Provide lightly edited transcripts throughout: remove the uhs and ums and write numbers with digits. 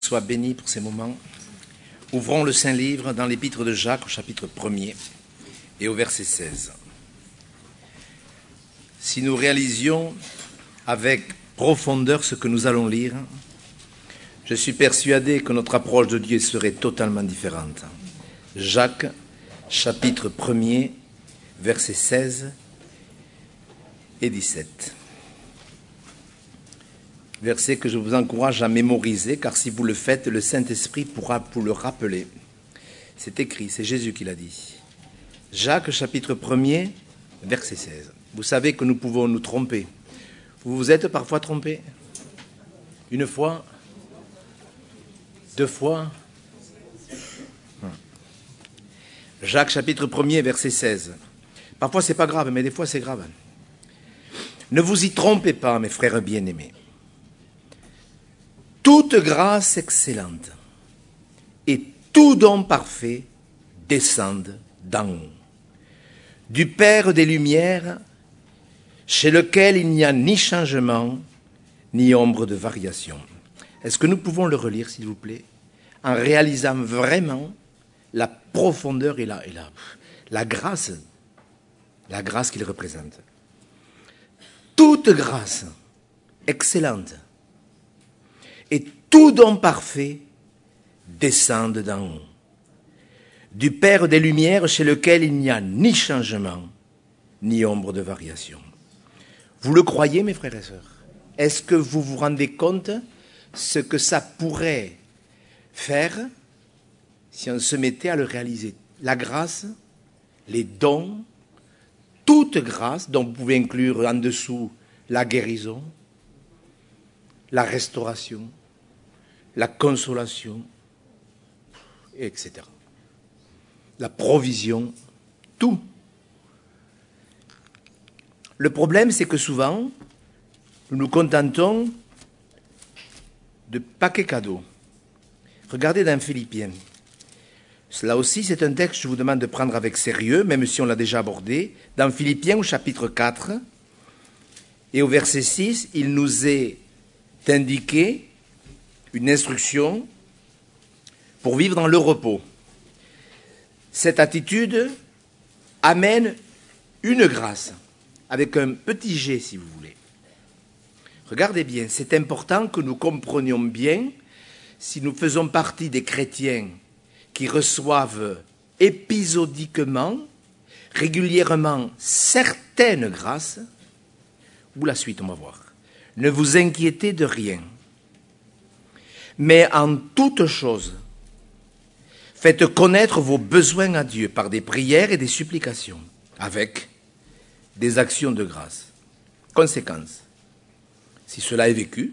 Sois béni pour ces moments. Ouvrons le Saint-Livre dans l'Épître de Jacques au chapitre 1er et au verset 16. Si nous réalisions avec profondeur ce que nous allons lire, je suis persuadé que notre approche de Dieu serait totalement différente. Jacques, chapitre 1er, versets 16 et 17. Verset que je vous encourage à mémoriser, car si vous le faites, le Saint-Esprit pourra vous le rappeler. C'est écrit, c'est Jésus qui l'a dit. Jacques, chapitre 1er, verset 16. Vous savez que nous pouvons nous tromper. Vous vous êtes parfois trompé? Une fois? Deux fois? Jacques, chapitre 1er, verset 16. Parfois, c'est pas grave, mais des fois, c'est grave. Ne vous y trompez pas, mes frères bien-aimés. Toute grâce excellente et tout don parfait descendent d'en haut, du Père des Lumières, chez lequel il n'y a ni changement, ni ombre de variation. Est-ce que nous pouvons le relire, s'il vous plaît, en réalisant vraiment la profondeur et la grâce qu'il représente. Toute grâce excellente et tout don parfait descendent d'en haut, du Père des Lumières, chez lequel il n'y a ni changement, ni ombre de variation. Vous le croyez, mes frères et sœurs? Est-ce que vous vous rendez compte ce que ça pourrait faire si on se mettait à le réaliser? La grâce, les dons, toute grâce, dont vous pouvez inclure en dessous la guérison, la restauration, la consolation, etc. La provision, tout. Le problème, c'est que souvent, nous nous contentons de paquets cadeaux. Regardez dans Philippiens. Cela aussi, c'est un texte que je vous demande de prendre avec sérieux, même si on l'a déjà abordé. Dans Philippiens, au chapitre 4, et au verset 6, il nous est indiqué une instruction pour vivre dans le repos. Cette attitude amène une grâce, avec un petit G, si vous voulez. Regardez bien, c'est important que nous comprenions bien, si nous faisons partie des chrétiens qui reçoivent épisodiquement, régulièrement, certaines grâces, ou la suite, on va voir. Ne vous inquiétez de rien, mais en toute chose, faites connaître vos besoins à Dieu par des prières et des supplications, avec des actions de grâce. Conséquence, si cela est vécu,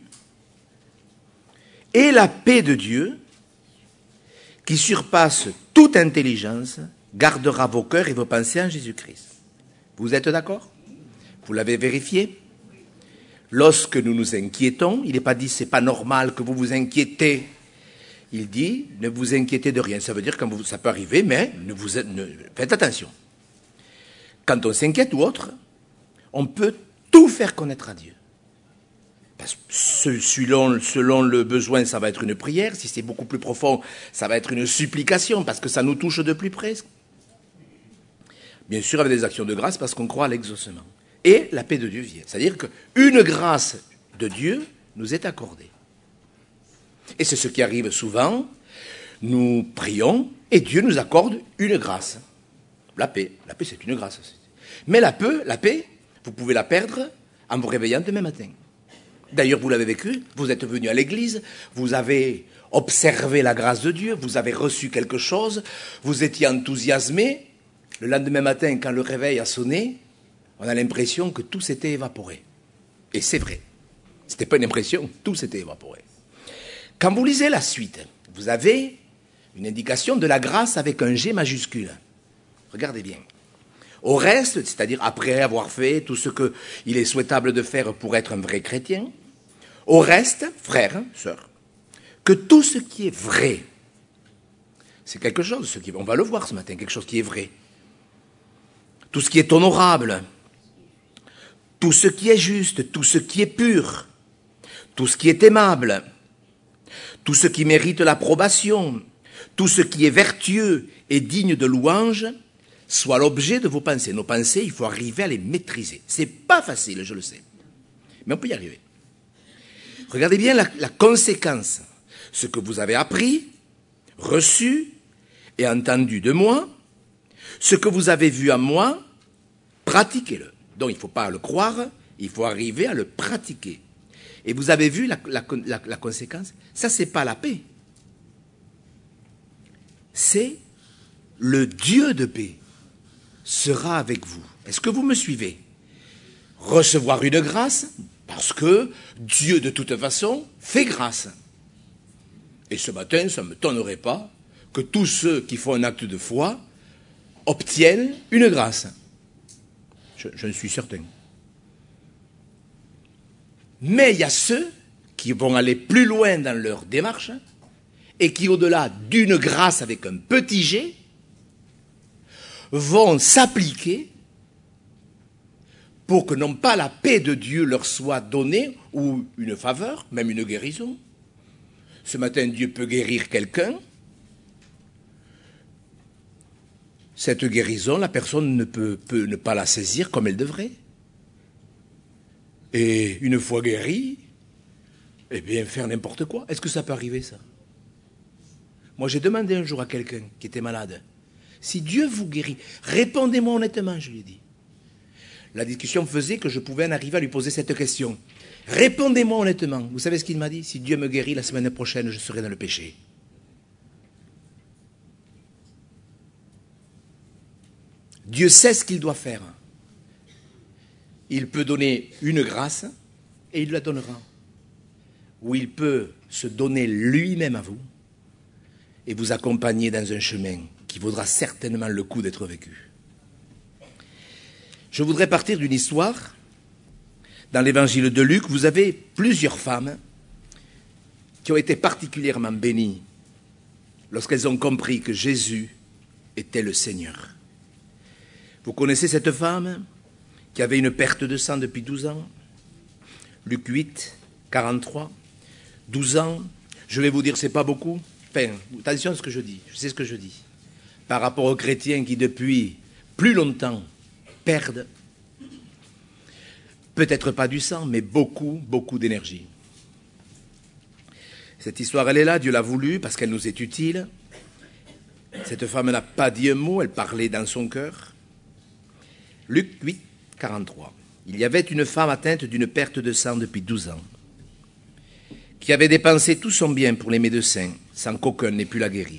et la paix de Dieu, qui surpasse toute intelligence, gardera vos cœurs et vos pensées en Jésus-Christ. Vous êtes d'accord? Vous l'avez vérifié? Lorsque nous nous inquiétons, il n'est pas dit c'est pas normal que vous vous inquiétez. Il dit ne vous inquiétez de rien. Ça veut dire que ça peut arriver, mais faites attention. Quand on s'inquiète ou autre, on peut tout faire connaître à Dieu. Parce que selon le besoin, ça va être une prière. Si c'est beaucoup plus profond, ça va être une supplication, parce que ça nous touche de plus près. Bien sûr, avec des actions de grâce, parce qu'on croit à l'exaucement. Et la paix de Dieu vient. C'est-à-dire qu'une grâce de Dieu nous est accordée. Et c'est ce qui arrive souvent. Nous prions et Dieu nous accorde une grâce. La paix. La paix, c'est une grâce. Mais la paix, vous pouvez la perdre en vous réveillant demain matin. D'ailleurs, vous l'avez vécu, vous êtes venu à l'église, vous avez observé la grâce de Dieu, vous avez reçu quelque chose, vous étiez enthousiasmé. Le lendemain matin, quand le réveil a sonné, on a l'impression que tout s'était évaporé. Et c'est vrai. Ce n'était pas une impression, tout s'était évaporé. Quand vous lisez la suite, vous avez une indication de la grâce avec un G majuscule. Regardez bien. Au reste, c'est-à-dire après avoir fait tout ce qu'il est souhaitable de faire pour être un vrai chrétien, au reste, frères, sœurs, que tout ce qui est vrai, c'est quelque chose, on va le voir ce matin, quelque chose qui est vrai. Tout ce qui est honorable, tout ce qui est juste, tout ce qui est pur, tout ce qui est aimable, tout ce qui mérite l'approbation, tout ce qui est vertueux et digne de louange, soit l'objet de vos pensées. Nos pensées, il faut arriver à les maîtriser. C'est pas facile, je le sais, mais on peut y arriver. Regardez bien la conséquence. Ce que vous avez appris, reçu et entendu de moi, ce que vous avez vu en moi, pratiquez-le. Donc il ne faut pas le croire, il faut arriver à le pratiquer. Et vous avez vu la conséquence? Ça, c'est pas la paix. C'est le Dieu de paix sera avec vous. Est-ce que vous me suivez? Recevoir une grâce, parce que Dieu, de toute façon, fait grâce. Et ce matin, ça ne m'étonnerait pas que tous ceux qui font un acte de foi obtiennent une grâce. Je suis certain. Mais il y a ceux qui vont aller plus loin dans leur démarche et qui, au-delà d'une grâce avec un petit g, vont s'appliquer pour que non pas la paix de Dieu leur soit donnée, ou une faveur, même une guérison. Ce matin, Dieu peut guérir quelqu'un. Cette guérison, la personne ne peut ne pas la saisir comme elle devrait. Et une fois guérie, eh bien, faire n'importe quoi. Est-ce que ça peut arriver, ça? Moi, j'ai demandé un jour à quelqu'un qui était malade, si Dieu vous guérit, répondez-moi honnêtement, je lui ai dit. La discussion faisait que je pouvais en arriver à lui poser cette question. Répondez-moi honnêtement. Vous savez ce qu'il m'a dit? Si Dieu me guérit, la semaine prochaine, je serai dans le péché. Dieu sait ce qu'il doit faire. Il peut donner une grâce et il la donnera. Ou il peut se donner lui-même à vous et vous accompagner dans un chemin qui vaudra certainement le coup d'être vécu. Je voudrais partir d'une histoire. Dans l'évangile de Luc, vous avez plusieurs femmes qui ont été particulièrement bénies lorsqu'elles ont compris que Jésus était le Seigneur. Vous connaissez cette femme qui avait une perte de sang depuis 12 ans? Luc 8, 43. 12 ans, je vais vous dire, c'est pas beaucoup. Enfin, attention à ce que je dis, je sais ce que je dis. Par rapport aux chrétiens qui, depuis plus longtemps, perdent, peut-être pas du sang, mais beaucoup, beaucoup d'énergie. Cette histoire, elle est là, Dieu l'a voulu, parce qu'elle nous est utile. Cette femme n'a pas dit un mot, elle parlait dans son cœur. Luc 8, 43. Il y avait une femme atteinte d'une perte de sang depuis 12 ans, qui avait dépensé tout son bien pour les médecins, sans qu'aucun n'ait pu la guérir.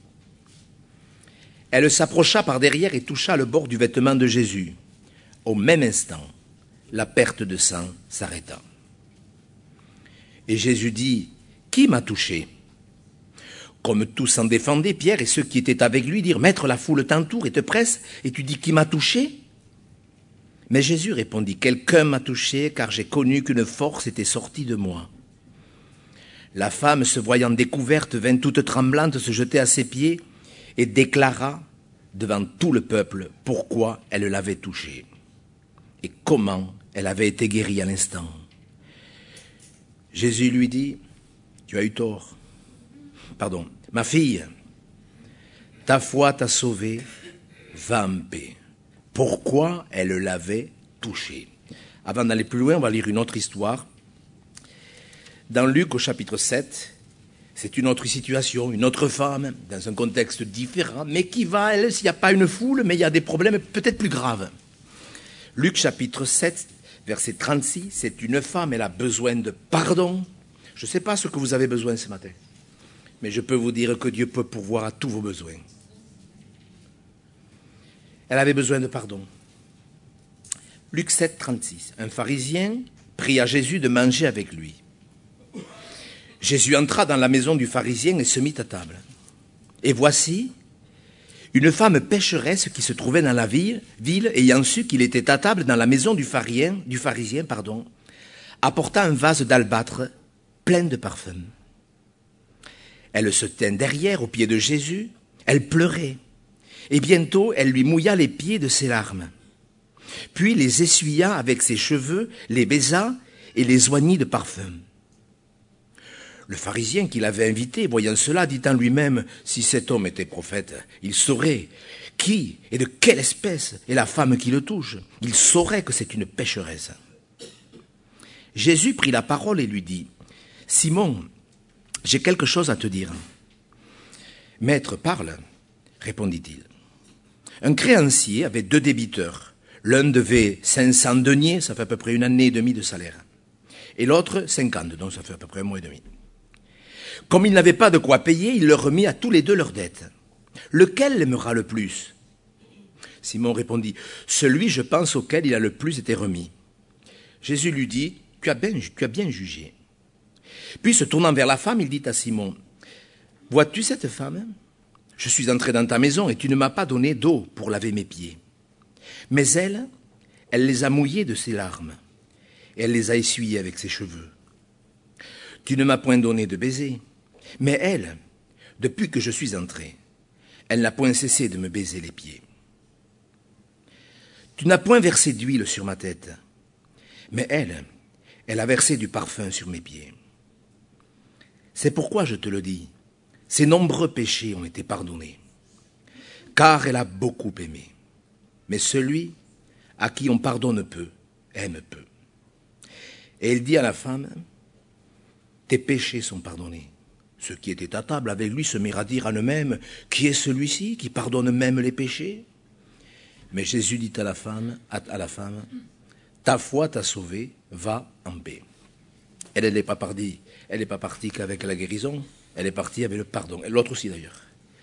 Elle s'approcha par derrière et toucha le bord du vêtement de Jésus. Au même instant, la perte de sang s'arrêta. Et Jésus dit, « Qui m'a touché ?» Comme tous s'en défendaient, Pierre et ceux qui étaient avec lui dirent, « Maître, la foule t'entoure et te presse, et tu dis, qui m'a touché ?» Mais Jésus répondit, « Quelqu'un m'a touché, car j'ai connu qu'une force était sortie de moi. » La femme, se voyant découverte, vint toute tremblante se jeter à ses pieds et déclara devant tout le peuple pourquoi elle l'avait touché et comment elle avait été guérie à l'instant. Jésus lui dit, « Tu as eu tort. Pardon, ma fille, ta foi t'a sauvée, va en paix. » Pourquoi elle l'avait touché? Avant d'aller plus loin, on va lire une autre histoire. Dans Luc, au chapitre 7, c'est une autre situation, une autre femme, dans un contexte différent, mais qui va, elle, s'il n'y a pas une foule, mais il y a des problèmes peut-être plus graves. Luc, chapitre 7, verset 36, c'est une femme, elle a besoin de pardon. Je ne sais pas ce que vous avez besoin ce matin, mais je peux vous dire que Dieu peut pourvoir à tous vos besoins. Elle avait besoin de pardon. Luc 7, 36. Un pharisien prie à Jésus de manger avec lui. Jésus entra dans la maison du pharisien et se mit à table. Et voici, une femme pécheresse qui se trouvait dans la ville ayant su qu'il était à table dans la maison du pharisien, apporta un vase d'albâtre plein de parfums. Elle se tint derrière au pied de Jésus, elle pleurait. Et bientôt, elle lui mouilla les pieds de ses larmes. Puis les essuya avec ses cheveux, les baisa et les oignit de parfum. Le pharisien qui l'avait invité, voyant cela, dit en lui-même, si cet homme était prophète, il saurait qui et de quelle espèce est la femme qui le touche. Il saurait que c'est une pécheresse. Jésus prit la parole et lui dit, Simon, j'ai quelque chose à te dire. Maître, parle, répondit-il. Un créancier avait 2 débiteurs. L'un devait 500 deniers, ça fait à peu près 1 année et demie de salaire. Et l'autre 50, donc ça fait à peu près 1 mois et demi. Comme il n'avait pas de quoi payer, il leur remit à tous les 2 leurs dettes. Lequel l'aimera le plus? Simon répondit, celui, je pense, auquel il a le plus été remis. Jésus lui dit, tu as bien jugé. Puis, se tournant vers la femme, il dit à Simon, vois-tu cette femme? Je suis entré dans ta maison et tu ne m'as pas donné d'eau pour laver mes pieds. Mais elle les a mouillés de ses larmes et elle les a essuyés avec ses cheveux. Tu ne m'as point donné de baiser, mais elle, depuis que je suis entré, elle n'a point cessé de me baiser les pieds. Tu n'as point versé d'huile sur ma tête, mais elle a versé du parfum sur mes pieds. C'est pourquoi je te le dis, ses nombreux péchés ont été pardonnés, car elle a beaucoup aimé. Mais celui à qui on pardonne peu, aime peu. Et il dit à la femme, tes péchés sont pardonnés. Ceux qui étaient à table avec lui se mirent à dire en eux-mêmes, qui est celui-ci qui pardonne même les péchés? Mais Jésus dit à la femme, ta foi t'a sauvé, va en paix. Elle n'est pas partie qu'avec la guérison, elle est partie avec le pardon. Et l'autre aussi d'ailleurs.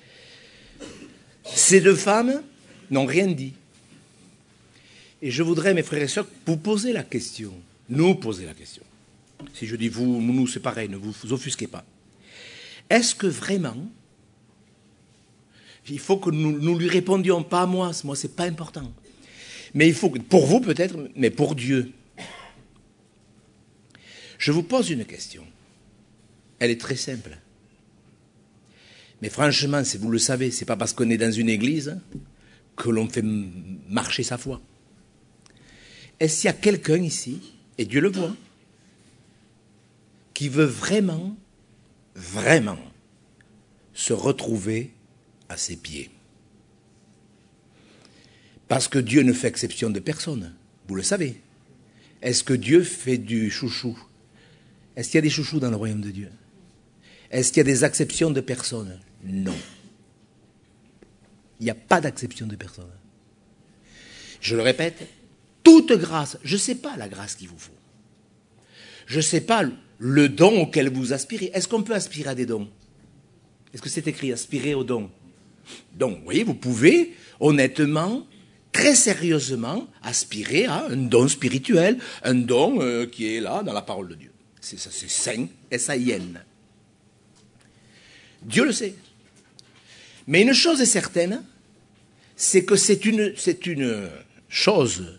Ces 2 femmes n'ont rien dit. Et je voudrais, mes frères et sœurs, vous poser la question, nous poser la question. Si je dis vous, nous, c'est pareil, ne vous offusquez pas. Est-ce que vraiment, il faut que nous lui répondions, pas à moi c'est pas important. Mais il faut que, pour vous peut-être, mais pour Dieu. Je vous pose une question. Elle est très simple. Mais franchement, si vous le savez, c'est pas parce qu'on est dans une église que l'on fait marcher sa foi. Est-ce qu'il y a quelqu'un ici, et Dieu le voit, qui veut vraiment se retrouver à ses pieds? Parce que Dieu ne fait exception de personne, vous le savez. Est-ce que Dieu fait du chouchou? Est-ce qu'il y a des chouchous dans le royaume de Dieu? Est-ce qu'il y a des exceptions de personnes? Non. Il n'y a pas d'acception de personne. Je le répète, toute grâce, je ne sais pas la grâce qu'il vous faut. Je ne sais pas le don auquel vous aspirez. Est-ce qu'on peut aspirer à des dons? Est-ce que c'est écrit aspirer aux dons? Donc, vous voyez, vous pouvez honnêtement, très sérieusement, aspirer à un don spirituel, un don qui est là dans la parole de Dieu. C'est ça, c'est saint, S-A-I-N. Dieu le sait. Mais une chose est certaine, c'est que c'est une chose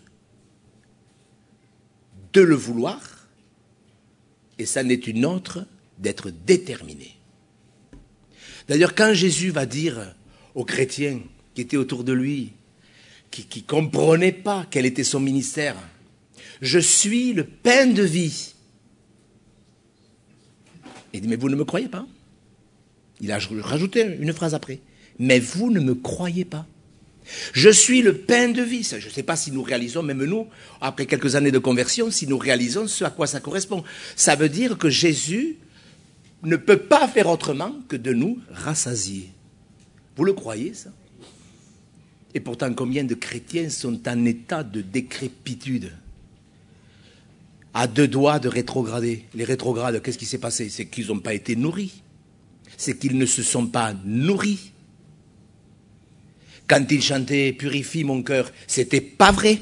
de le vouloir, et ça n'est une autre d'être déterminé. D'ailleurs, quand Jésus va dire aux chrétiens qui étaient autour de lui, qui ne comprenaient pas quel était son ministère, « Je suis le pain de vie », il dit, mais vous ne me croyez pas? Il a rajouté une phrase après. Mais vous ne me croyez pas. Je suis le pain de vie. Je ne sais pas si nous réalisons, même nous, après quelques années de conversion, si nous réalisons ce à quoi ça correspond. Ça veut dire que Jésus ne peut pas faire autrement que de nous rassasier. Vous le croyez, ça? Et pourtant, combien de chrétiens sont en état de décrépitude? À 2 doigts de rétrograder. Les rétrogrades, qu'est-ce qui s'est passé? C'est qu'ils n'ont pas été nourris. C'est qu'ils ne se sont pas nourris. Quand ils chantaient « Purifie mon cœur », c'était pas vrai.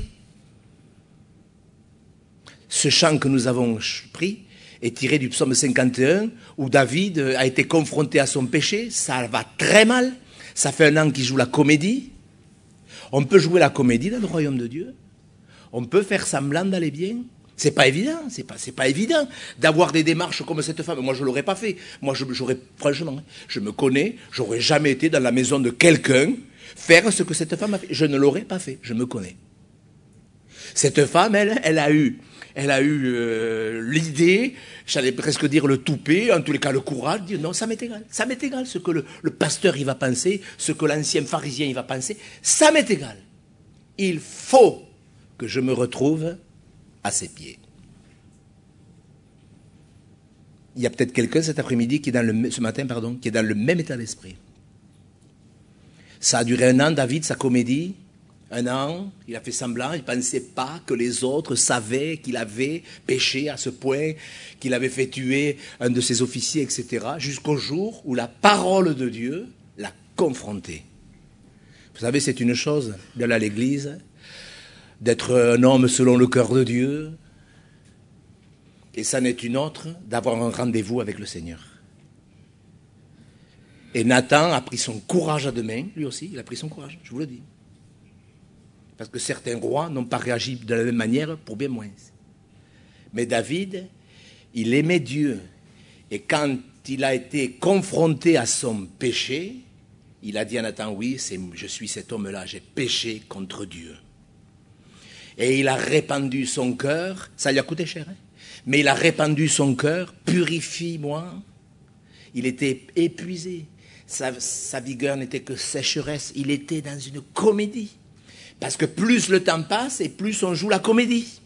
Ce chant que nous avons pris est tiré du psaume 51, où David a été confronté à son péché. Ça va très mal. Ça fait 1 an qu'il joue la comédie. On peut jouer la comédie dans le royaume de Dieu. On peut faire semblant d'aller bien. C'est pas évident, c'est pas évident d'avoir des démarches comme cette femme. Moi, je l'aurais pas fait. Moi, franchement, je me connais, j'aurais jamais été dans la maison de quelqu'un faire ce que cette femme a fait. Je ne l'aurais pas fait, je me connais. Cette femme, elle elle a eu l'idée, j'allais presque dire le toupet, en tous les cas le courage, de dire non, ça m'est égal. Ça m'est égal ce que le pasteur il va penser, ce que l'ancien pharisien il va penser, ça m'est égal. Il faut que je me retrouve à ses pieds. Il y a peut-être quelqu'un cet après-midi, ce matin, qui est dans le même état d'esprit. Ça a duré 1 an, David, sa comédie. 1 an, il a fait semblant, il ne pensait pas que les autres savaient qu'il avait péché à ce point, qu'il avait fait tuer un de ses officiers, etc., jusqu'au jour où la parole de Dieu l'a confronté. Vous savez, c'est une chose d'aller à l'église, d'être un homme selon le cœur de Dieu, et ça n'est une autre d'avoir un rendez-vous avec le Seigneur. Et Nathan a pris son courage à deux mains, lui aussi, il a pris son courage, je vous le dis. Parce que certains rois n'ont pas réagi de la même manière pour bien moins. Mais David, il aimait Dieu. Et quand il a été confronté à son péché, il a dit à Nathan, oui, je suis cet homme-là, j'ai péché contre Dieu. Et il a répandu son cœur, ça lui a coûté cher, hein, mais il a répandu son cœur, purifie-moi. Il était épuisé, sa vigueur n'était que sécheresse, il était dans une comédie. Parce que plus le temps passe et plus on joue la comédie.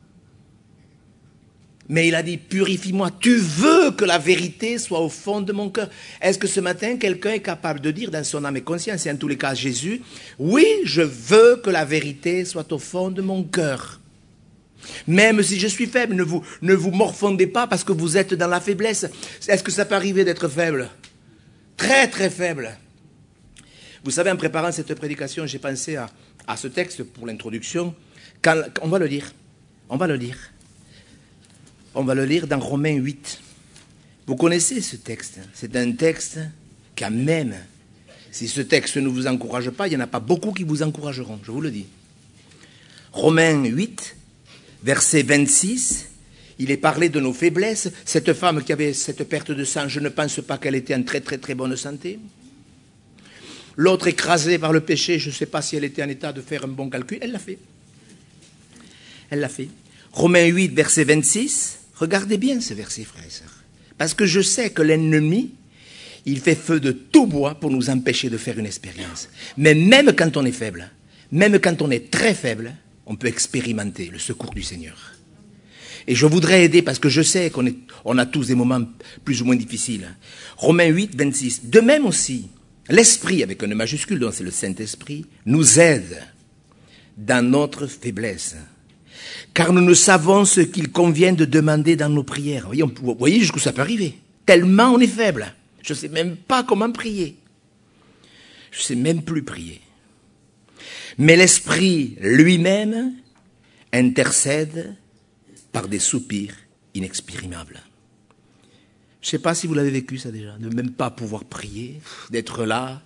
Mais il a dit, purifie-moi, tu veux que la vérité soit au fond de mon cœur. Est-ce que ce matin, quelqu'un est capable de dire dans son âme et conscience, et en tous les cas Jésus, oui, je veux que la vérité soit au fond de mon cœur. Même si je suis faible, ne vous morfondez pas parce que vous êtes dans la faiblesse. Est-ce que ça peut arriver d'être faible? Très très faible. Vous savez, en préparant cette prédication, j'ai pensé à ce texte pour l'introduction. On va le lire. On va le lire. On va le lire dans Romains 8. Vous connaissez ce texte. C'est un texte quand même, si ce texte ne vous encourage pas, il n'y en a pas beaucoup qui vous encourageront, je vous le dis. Romains 8, verset 26, il est parlé de nos faiblesses. Cette femme qui avait cette perte de sang, je ne pense pas qu'elle était en très très très bonne santé. L'autre écrasée par le péché, je ne sais pas si elle était en état de faire un bon calcul. Elle l'a fait. Elle l'a fait. Romains 8, verset 26. Regardez bien ce verset, frères et sœurs. Parce que je sais que l'ennemi, il fait feu de tout bois pour nous empêcher de faire une expérience. Mais même quand on est faible, même quand on est très faible, on peut expérimenter le secours du Seigneur. Et je voudrais aider parce que je sais qu'on a tous des moments plus ou moins difficiles. Romains 8, 26. De même aussi, l'Esprit, avec un E majuscule, donc c'est le Saint-Esprit, nous aide dans notre faiblesse. Car nous ne savons ce qu'il convient de demander dans nos prières. Vous voyez jusqu'où ça peut arriver. Tellement on est faible. Je ne sais même pas comment prier. Je ne sais même plus prier. Mais l'Esprit lui-même intercède par des soupirs inexprimables. Je ne sais pas si vous l'avez vécu ça déjà, de même pas pouvoir prier, d'être là.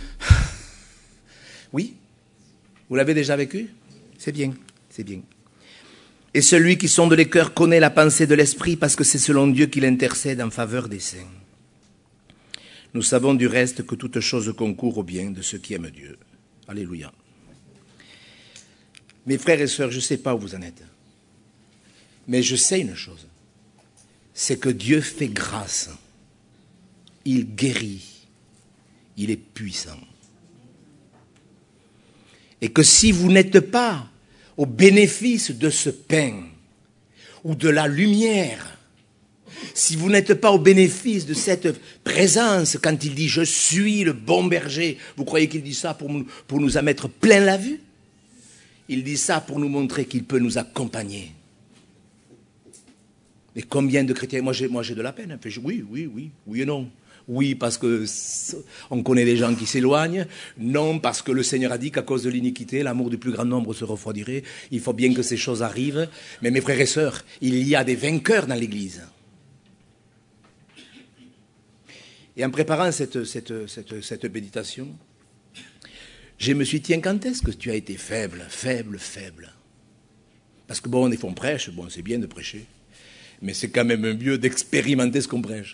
Oui? Vous l'avez déjà vécu? C'est bien, c'est bien. Et celui qui sonde les cœurs connaît la pensée de l'Esprit parce que c'est selon Dieu qu'il intercède en faveur des saints. Nous savons du reste que toute chose concourt au bien de ceux qui aiment Dieu. Alléluia. Mes frères et sœurs, je ne sais pas où vous en êtes. Mais je sais une chose. C'est que Dieu fait grâce. Il guérit. Il est puissant. Et que si vous n'êtes pas au bénéfice de ce pain ou de la lumière, si vous n'êtes pas au bénéfice de cette présence, quand il dit « Je suis le bon berger », vous croyez qu'il dit ça pour nous en mettre plein la vue? Il dit ça pour nous montrer qu'il peut nous accompagner. Mais combien de chrétiens, moi j'ai de la peine, oui et non. Oui, parce qu'on connaît des gens qui s'éloignent. Non, parce que le Seigneur a dit qu'à cause de l'iniquité, l'amour du plus grand nombre se refroidirait. Il faut bien que ces choses arrivent. Mais mes frères et sœurs, il y a des vainqueurs dans l'Église. Et en préparant cette méditation, je me suis dit, tiens, quand est-ce que tu as été faible? Parce que des fois on prêche, c'est bien de prêcher. Mais c'est quand même mieux d'expérimenter ce qu'on prêche.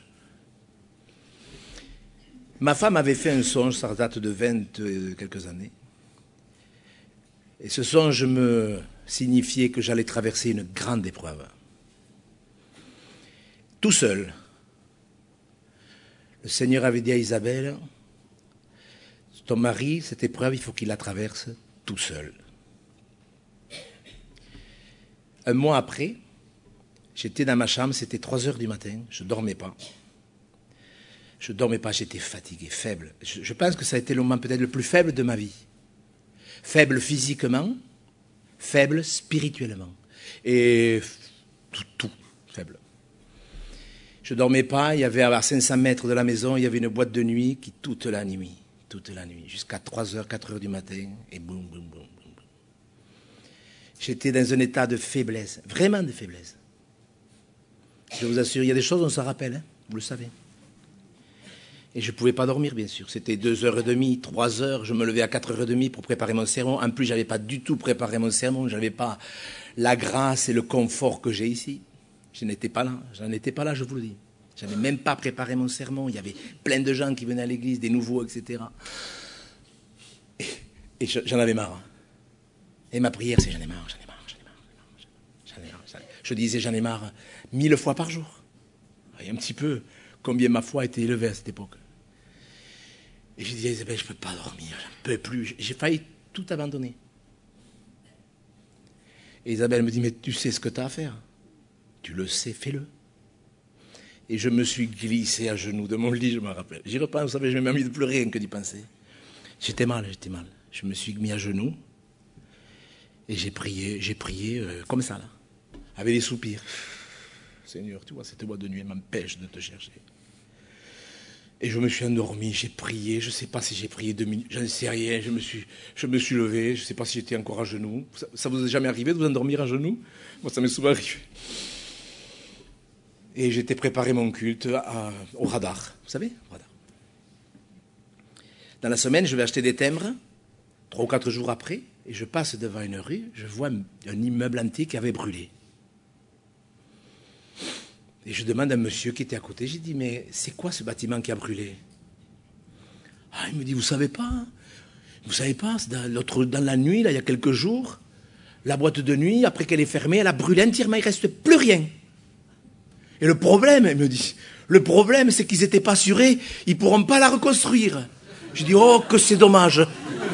Ma femme avait fait un songe, ça date de 20 quelques années. Et ce songe signifiait que j'allais traverser une grande épreuve. Tout seul. Le Seigneur avait dit à Isabelle, ton mari, cette épreuve, il faut qu'il la traverse tout seul. Un mois après, j'étais dans ma chambre, c'était 3 heures du matin, je ne dormais pas. Je ne dormais pas, j'étais fatigué, faible. Je pense que ça a été le moment peut-être le plus faible de ma vie. Faible physiquement, faible spirituellement. Et tout faible. Je ne dormais pas, il y avait à 500 mètres de la maison, il y avait une boîte de nuit qui toute la nuit, jusqu'à 3 heures, 4 heures du matin, et boum, boum, boum, boum. J'étais dans un état de faiblesse, vraiment de faiblesse. Je vous assure, il y a des choses, on s'en rappelle, hein, vous le savez. Et je ne pouvais pas dormir, bien sûr. C'était 2h30, 3 heures. Je me levais à 4h30 pour préparer mon sermon. En plus, je n'avais pas du tout préparé mon sermon. Je n'avais pas la grâce et le confort que j'ai ici. Je n'étais pas là. Je n'en étais pas là, je vous le dis. Je n'avais même pas préparé mon sermon. Il y avait plein de gens qui venaient à l'église, des nouveaux, etc. Et j'en avais marre. Et ma prière, c'est j'en ai marre. Je disais j'en ai marre 1000 fois par jour. Et un petit peu combien ma foi était élevée à cette époque. Et je disais à Isabelle, je ne peux pas dormir, je ne peux plus. J'ai failli tout abandonner. Et Isabelle me dit, mais tu sais ce que tu as à faire. Tu le sais, fais-le. Et je me suis glissé à genoux de mon lit, je me rappelle. J'y repense, vous savez, je m'ai mis de pleurer rien que d'y penser. J'étais mal. Je me suis mis à genoux et j'ai prié comme ça, là, avec des soupirs. Seigneur, tu vois, cette boîte de nuit m'empêche de te chercher. Et je me suis endormi, j'ai prié, je ne sais pas si j'ai prié 2 minutes, je ne sais rien, je me suis levé, je ne sais pas si j'étais encore à genoux. Ça vous est jamais arrivé de vous endormir à genoux? Moi, ça m'est souvent arrivé. Et j'étais préparé mon culte au radar, vous savez, au radar. Dans la semaine, je vais acheter des timbres, 3 ou 4 jours après, et je passe devant une rue, je vois un immeuble antique qui avait brûlé. Et je demande à un monsieur qui était à côté, j'ai dit, mais c'est quoi ce bâtiment qui a brûlé? Ah, il me dit, vous savez pas, dans la nuit, là, il y a quelques jours, la boîte de nuit, après qu'elle est fermée, elle a brûlé entièrement, il ne reste plus rien. Et le problème, il me dit, c'est qu'ils n'étaient pas assurés, ils ne pourront pas la reconstruire. Je dis, oh, que c'est dommage.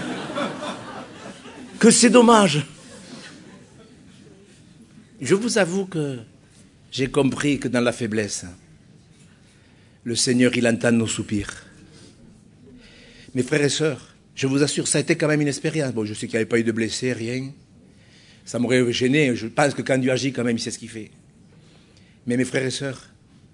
Que c'est dommage. Je vous avoue que j'ai compris que dans la faiblesse, le Seigneur, il entend nos soupirs. Mes frères et sœurs, je vous assure, ça a été quand même une expérience. Bon, je sais qu'il n'y avait pas eu de blessés, rien. Ça m'aurait gêné. Je pense que quand Dieu agit, quand même, il sait ce qu'il fait. Mais mes frères et sœurs,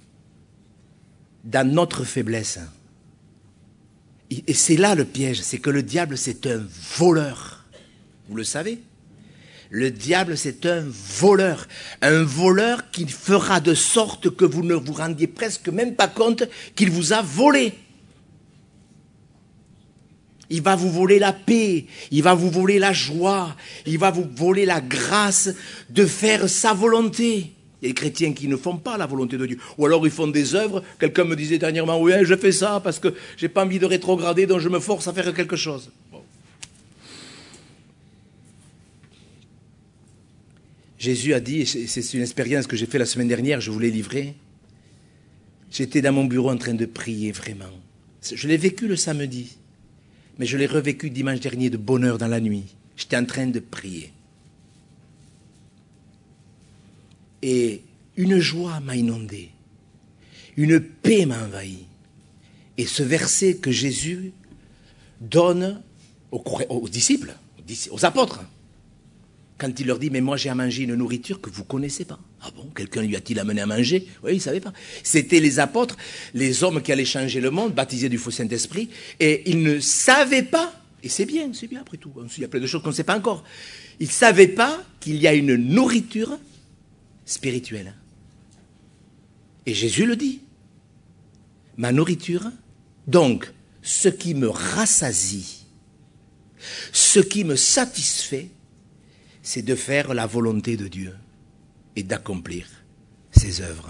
dans notre faiblesse, et c'est là le piège, c'est que le diable, c'est un voleur. Vous le savez ? Le diable, c'est un voleur qui fera de sorte que vous ne vous rendiez presque même pas compte qu'il vous a volé. Il va vous voler la paix, il va vous voler la joie, il va vous voler la grâce de faire sa volonté. Il y a des chrétiens qui ne font pas la volonté de Dieu. Ou alors ils font des œuvres. Quelqu'un me disait dernièrement, oui, je fais ça parce que j'ai pas envie de rétrograder, donc je me force à faire quelque chose. Bon. Jésus a dit, et c'est une expérience que j'ai faite la semaine dernière, je vous l'ai livrée. J'étais dans mon bureau en train de prier vraiment. Je l'ai vécu le samedi, mais je l'ai revécu dimanche dernier de bonne heure dans la nuit. J'étais en train de prier. Et une joie m'a inondé, une paix m'a envahi. Et ce verset que Jésus donne aux disciples, aux apôtres, quand il leur dit, mais moi j'ai à manger une nourriture que vous ne connaissez pas. Ah bon, quelqu'un lui a-t-il amené à manger? Oui, il ne savait pas. C'était les apôtres, les hommes qui allaient changer le monde, baptisés du faux Saint-Esprit, et ils ne savaient pas, et c'est bien après tout, il y a plein de choses qu'on ne sait pas encore, ils ne savaient pas qu'il y a une nourriture spirituelle. Et Jésus le dit. Ma nourriture, donc, ce qui me rassasie, ce qui me satisfait, c'est de faire la volonté de Dieu et d'accomplir ses œuvres.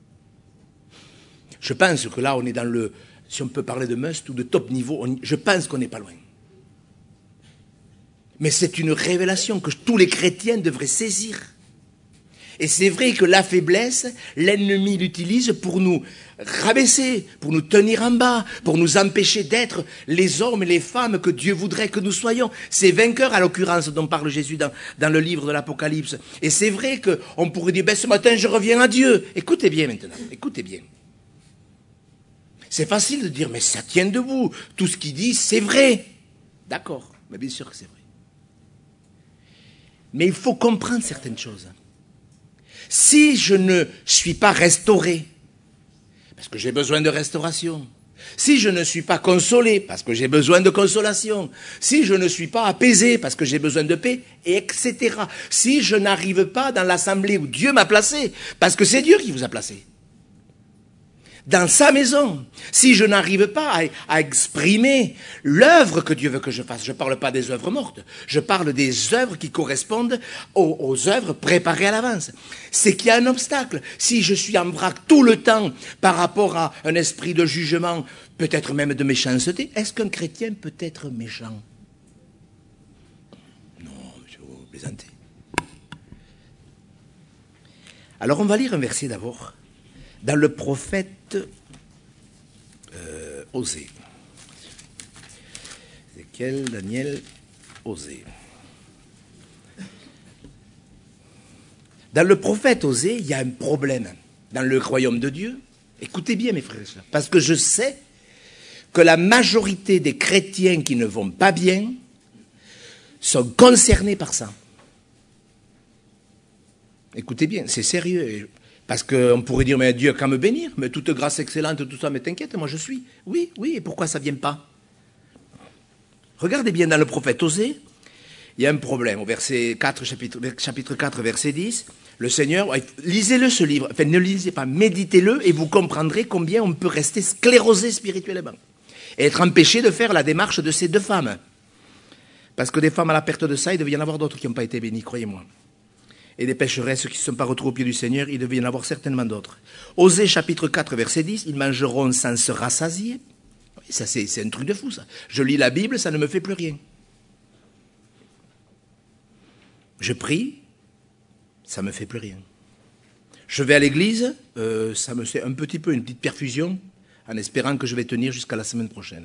Je pense que là, on est dans le, si on peut parler de must ou de top niveau, je pense qu'on n'est pas loin. Mais c'est une révélation que tous les chrétiens devraient saisir. Et c'est vrai que la faiblesse, l'ennemi l'utilise pour nous rabaisser, pour nous tenir en bas, pour nous empêcher d'être les hommes et les femmes que Dieu voudrait que nous soyons. Ces vainqueurs, à l'occurrence, dont parle Jésus dans le livre de l'Apocalypse. Et c'est vrai qu'on pourrait dire, ce matin, je reviens à Dieu. Écoutez bien maintenant, écoutez bien. C'est facile de dire, mais ça tient debout. Tout ce qu'il dit, c'est vrai. D'accord, mais bien sûr que c'est vrai. Mais il faut comprendre certaines choses. Si je ne suis pas restauré, parce que j'ai besoin de restauration, si je ne suis pas consolé, parce que j'ai besoin de consolation, si je ne suis pas apaisé, parce que j'ai besoin de paix, etc. Si je n'arrive pas dans l'assemblée où Dieu m'a placé, parce que c'est Dieu qui vous a placé, dans sa maison, si je n'arrive pas à exprimer l'œuvre que Dieu veut que je fasse, je ne parle pas des œuvres mortes, je parle des œuvres qui correspondent aux œuvres préparées à l'avance. C'est qu'il y a un obstacle. Si je suis en vrac tout le temps par rapport à un esprit de jugement, peut-être même de méchanceté, est-ce qu'un chrétien peut être méchant? Non, je vous plaisantez. Alors on va lire un verset d'abord. Dans le prophète Osée. Ézéchiel, Daniel, Osée. Dans le prophète Osée, il y a un problème dans le royaume de Dieu. Écoutez bien mes frères et sœurs, parce que je sais que la majorité des chrétiens qui ne vont pas bien sont concernés par ça. Écoutez bien, c'est sérieux. Parce qu'on pourrait dire, mais Dieu, qu'à me bénir, mais toute grâce excellente, tout ça, mais t'inquiète, moi je suis. Oui, et pourquoi ça ne vient pas? Regardez bien dans le prophète Osée, il y a un problème. Au verset 4, chapitre 4, verset 10, le Seigneur, lisez-le ce livre, enfin ne lisez pas, méditez-le et vous comprendrez combien on peut rester sclérosé spirituellement. Et être empêché de faire la démarche de ces deux femmes. Parce que des femmes à la perte de ça, il devait y en avoir d'autres qui n'ont pas été bénies, croyez-moi. Et des pécheresses qui ne sont pas retrouvées au pied du Seigneur, il devait y en avoir certainement d'autres. Osée chapitre 4, verset 10, ils mangeront sans se rassasier. Oui, ça c'est un truc de fou ça. Je lis la Bible, ça ne me fait plus rien. Je prie, ça ne me fait plus rien. Je vais à l'église, ça me fait un petit peu une petite perfusion, en espérant que je vais tenir jusqu'à la semaine prochaine.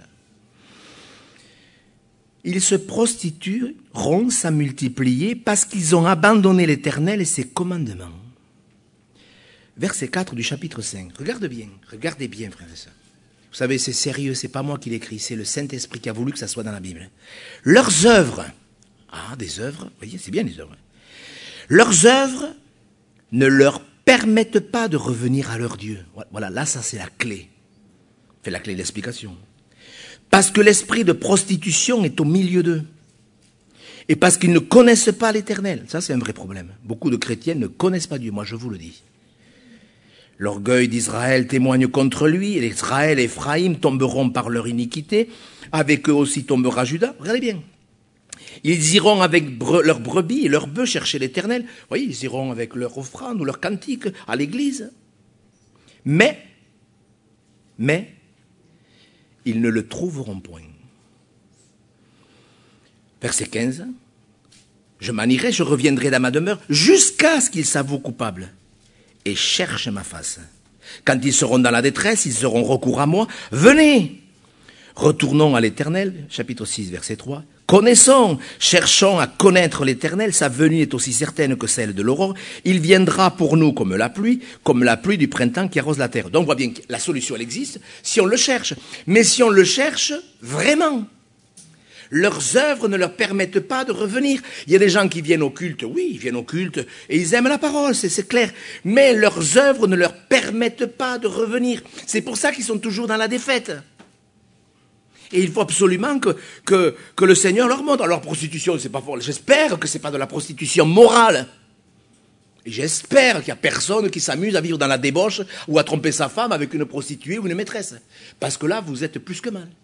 Ils se prostitueront sans multiplier parce qu'ils ont abandonné l'Éternel et ses commandements. Verset 4 du chapitre 5. Regardez bien, frères et sœurs. Vous savez, c'est sérieux, c'est pas moi qui l'écris, c'est le Saint-Esprit qui a voulu que ça soit dans la Bible. Leurs œuvres, des œuvres, vous voyez, c'est bien les œuvres. Leurs œuvres ne leur permettent pas de revenir à leur Dieu. Voilà, là, ça c'est la clé. C'est la clé de l'explication. Parce que l'esprit de prostitution est au milieu d'eux. Et parce qu'ils ne connaissent pas l'Éternel. Ça, c'est un vrai problème. Beaucoup de chrétiens ne connaissent pas Dieu, moi je vous le dis. L'orgueil d'Israël témoigne contre lui, et Israël et Ephraïm tomberont par leur iniquité. Avec eux aussi tombera Juda. Regardez bien. Ils iront avec leurs brebis et leurs bœufs chercher l'Éternel. Vous voyez, ils iront avec leur offrande ou leur cantique à l'église. Mais, ils ne le trouveront point. Verset 15. Je m'en irai, je reviendrai dans ma demeure, jusqu'à ce qu'ils s'avouent coupables et cherchent ma face. Quand ils seront dans la détresse, ils auront recours à moi. Venez, retournons à l'Éternel, chapitre 6, verset 3. Connaissons, cherchons à connaître l'Éternel, sa venue est aussi certaine que celle de l'aurore. Il viendra pour nous comme la pluie du printemps qui arrose la terre. Donc on voit bien que la solution, elle existe si on le cherche. Mais si on le cherche vraiment, leurs œuvres ne leur permettent pas de revenir. Il y a des gens qui viennent au culte, oui, ils viennent au culte et ils aiment la parole, c'est clair. Mais leurs œuvres ne leur permettent pas de revenir. C'est pour ça qu'ils sont toujours dans la défaite. Et il faut absolument que le Seigneur leur montre. Alors, prostitution, c'est pas fort. J'espère que c'est pas de la prostitution morale. Et j'espère qu'il n'y a personne qui s'amuse à vivre dans la débauche ou à tromper sa femme avec une prostituée ou une maîtresse. Parce que là, vous êtes plus que mal.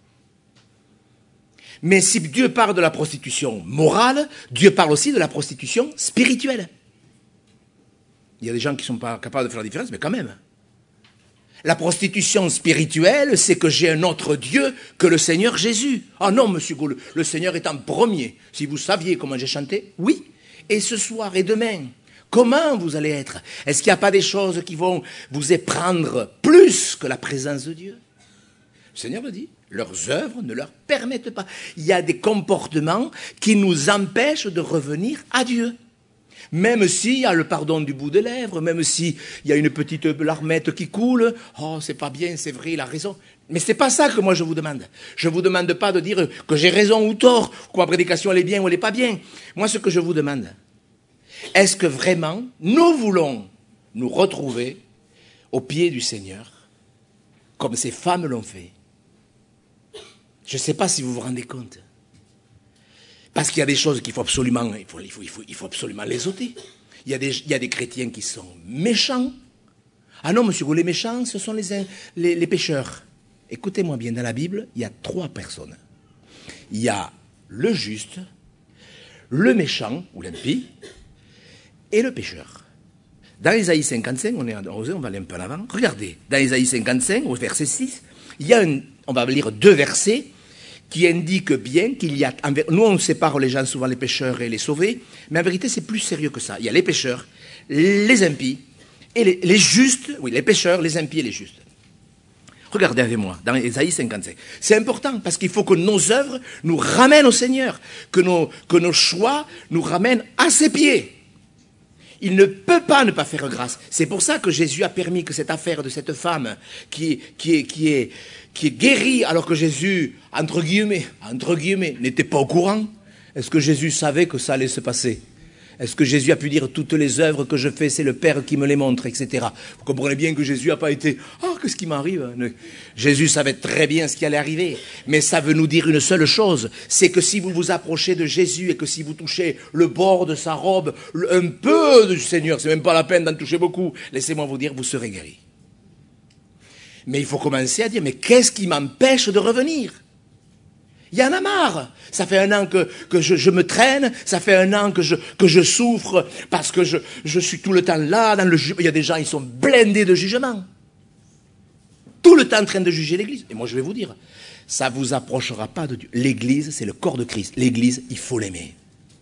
Mais si Dieu parle de la prostitution morale, Dieu parle aussi de la prostitution spirituelle. Il y a des gens qui ne sont pas capables de faire la différence, mais quand même. La prostitution spirituelle, c'est que j'ai un autre Dieu que le Seigneur Jésus. Ah non, monsieur Gaulle, le Seigneur est en premier. Si vous saviez comment j'ai chanté, oui. Et ce soir et demain, comment vous allez être? Est-ce qu'il n'y a pas des choses qui vont vous éprendre plus que la présence de Dieu? Le Seigneur me dit, leurs œuvres ne leur permettent pas. Il y a des comportements qui nous empêchent de revenir à Dieu. Même s'il y a le pardon du bout des lèvres, même s'il y a une petite larmette qui coule, oh, c'est pas bien, c'est vrai, il a raison. Mais c'est pas ça que moi je vous demande. Je vous demande pas de dire que j'ai raison ou tort, que ma prédication elle est bien ou elle est pas bien. Moi, ce que je vous demande, est-ce que vraiment nous voulons nous retrouver au pied du Seigneur, comme ces femmes l'ont fait? Je ne sais pas si vous vous rendez compte. Parce qu'il y a des choses qu'il faut absolument, il faut absolument les ôter. Il y a des chrétiens qui sont méchants. Ah non, monsieur, les méchants, ce sont les pécheurs. Écoutez-moi bien, dans la Bible, il y a 3 personnes. Il y a le juste, le méchant, ou l'impie, et le pécheur. Dans Ésaïe 55, on va aller un peu en avant. Regardez, dans Ésaïe 55, au verset 6, il y a on va lire 2 versets qui indiquent bien qu'il y a... Nous, on sépare les gens, souvent les pécheurs et les sauvés, mais en vérité, c'est plus sérieux que ça. Il y a les pécheurs, les impies, et les justes, oui, les pécheurs, les impies et les justes. Regardez avec moi, dans Ésaïe 55. C'est important, parce qu'il faut que nos œuvres nous ramènent au Seigneur, que nos choix nous ramènent à ses pieds. Il ne peut pas ne pas faire grâce. C'est pour ça que Jésus a permis que cette affaire de cette femme qui est guérie alors que Jésus, entre guillemets, n'était pas au courant. Est-ce que Jésus savait que ça allait se passer? Est-ce que Jésus a pu dire toutes les œuvres que je fais, c'est le Père qui me les montre, etc. Vous comprenez bien que Jésus n'a pas été « Ah, qu'est-ce qui m'arrive ?» Jésus savait très bien ce qui allait arriver. Mais ça veut nous dire une seule chose, c'est que si vous vous approchez de Jésus et que si vous touchez le bord de sa robe, un peu du Seigneur, c'est même pas la peine d'en toucher beaucoup, laissez-moi vous dire, vous serez guéri. Mais il faut commencer à dire « Mais qu'est-ce qui m'empêche de revenir ?» Il y en a marre. Ça fait 1 an que je me traîne, ça fait 1 an que je souffre parce que je suis tout le temps là. Il y a des gens, ils sont blindés de jugement. Tout le temps en train de juger l'Église. Et moi, je vais vous dire, ça ne vous approchera pas de Dieu. L'Église, c'est le corps de Christ. L'Église, il faut l'aimer.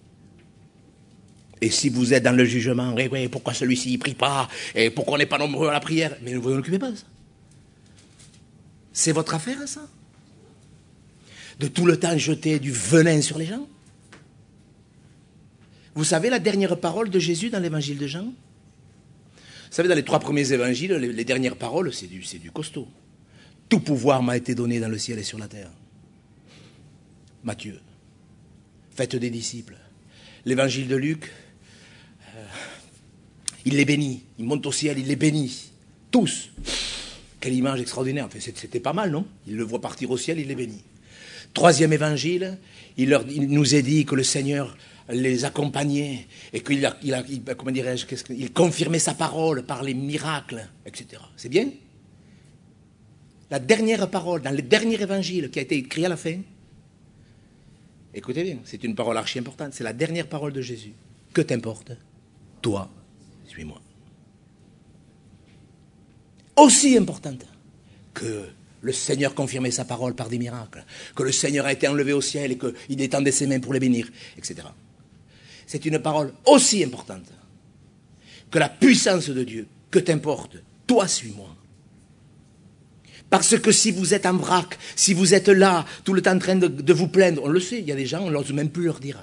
Et si vous êtes dans le jugement, pourquoi celui-ci ne prie pas? Et pourquoi on n'est pas nombreux à la prière? Mais ne vous occupez pas de ça. C'est votre affaire, ça? De tout le temps jeter du venin sur les gens. Vous savez la dernière parole de Jésus dans l'évangile de Jean? Vous savez, dans les 3 premiers évangiles, les dernières paroles, c'est du costaud. Tout pouvoir m'a été donné dans le ciel et sur la terre. Matthieu, faites des disciples. L'évangile de Luc, il les bénit. Il monte au ciel, il les bénit. Tous. Quelle image extraordinaire. Enfin, c'était pas mal, non? Il le voit partir au ciel, il les bénit. 3e évangile, il nous est dit que le Seigneur les accompagnait et qu'il comment dirais-je, il confirmait sa parole par les miracles, etc. C'est bien? La dernière parole, dans le dernier évangile qui a été écrit à la fin, écoutez bien, c'est une parole archi importante, c'est la dernière parole de Jésus. Que t'importe? Toi, suis-moi. Aussi importante que le Seigneur confirmait sa parole par des miracles, que le Seigneur a été enlevé au ciel et qu'il étendait ses mains pour les bénir, etc. C'est une parole aussi importante que la puissance de Dieu. Que t'importe? Toi, suis-moi. Parce que si vous êtes en vrac, si vous êtes là, tout le temps en train de vous plaindre, on le sait, il y a des gens, on n'ose même plus leur dire.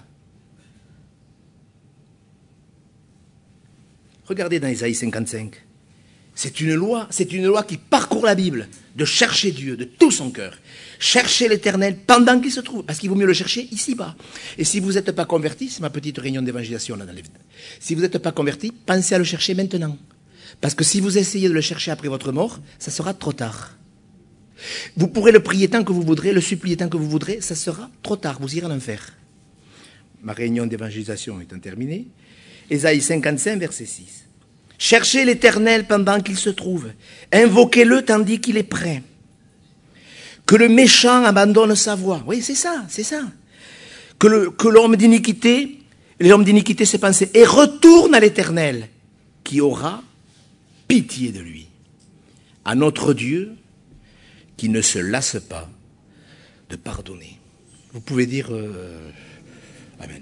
Regardez dans Ésaïe 55. C'est une loi qui parcourt la Bible, de chercher Dieu de tout son cœur. Chercher l'Éternel pendant qu'il se trouve, parce qu'il vaut mieux le chercher ici-bas. Et si vous n'êtes pas converti, c'est ma petite réunion d'évangélisation là dans les... Si vous n'êtes pas converti, pensez à le chercher maintenant. Parce que si vous essayez de le chercher après votre mort, ça sera trop tard. Vous pourrez le prier tant que vous voudrez, le supplier tant que vous voudrez, ça sera trop tard, vous irez en enfer. Ma réunion d'évangélisation étant terminée, Ésaïe 55, verset 6. Cherchez l'Éternel pendant qu'il se trouve. Invoquez-le tandis qu'il est prêt. Que le méchant abandonne sa voie. Oui, c'est ça, c'est ça. Que l'homme d'iniquité, ses pensées, et retourne à l'Éternel, qui aura pitié de lui. à notre Dieu qui ne se lasse pas de pardonner. Vous pouvez dire Amen.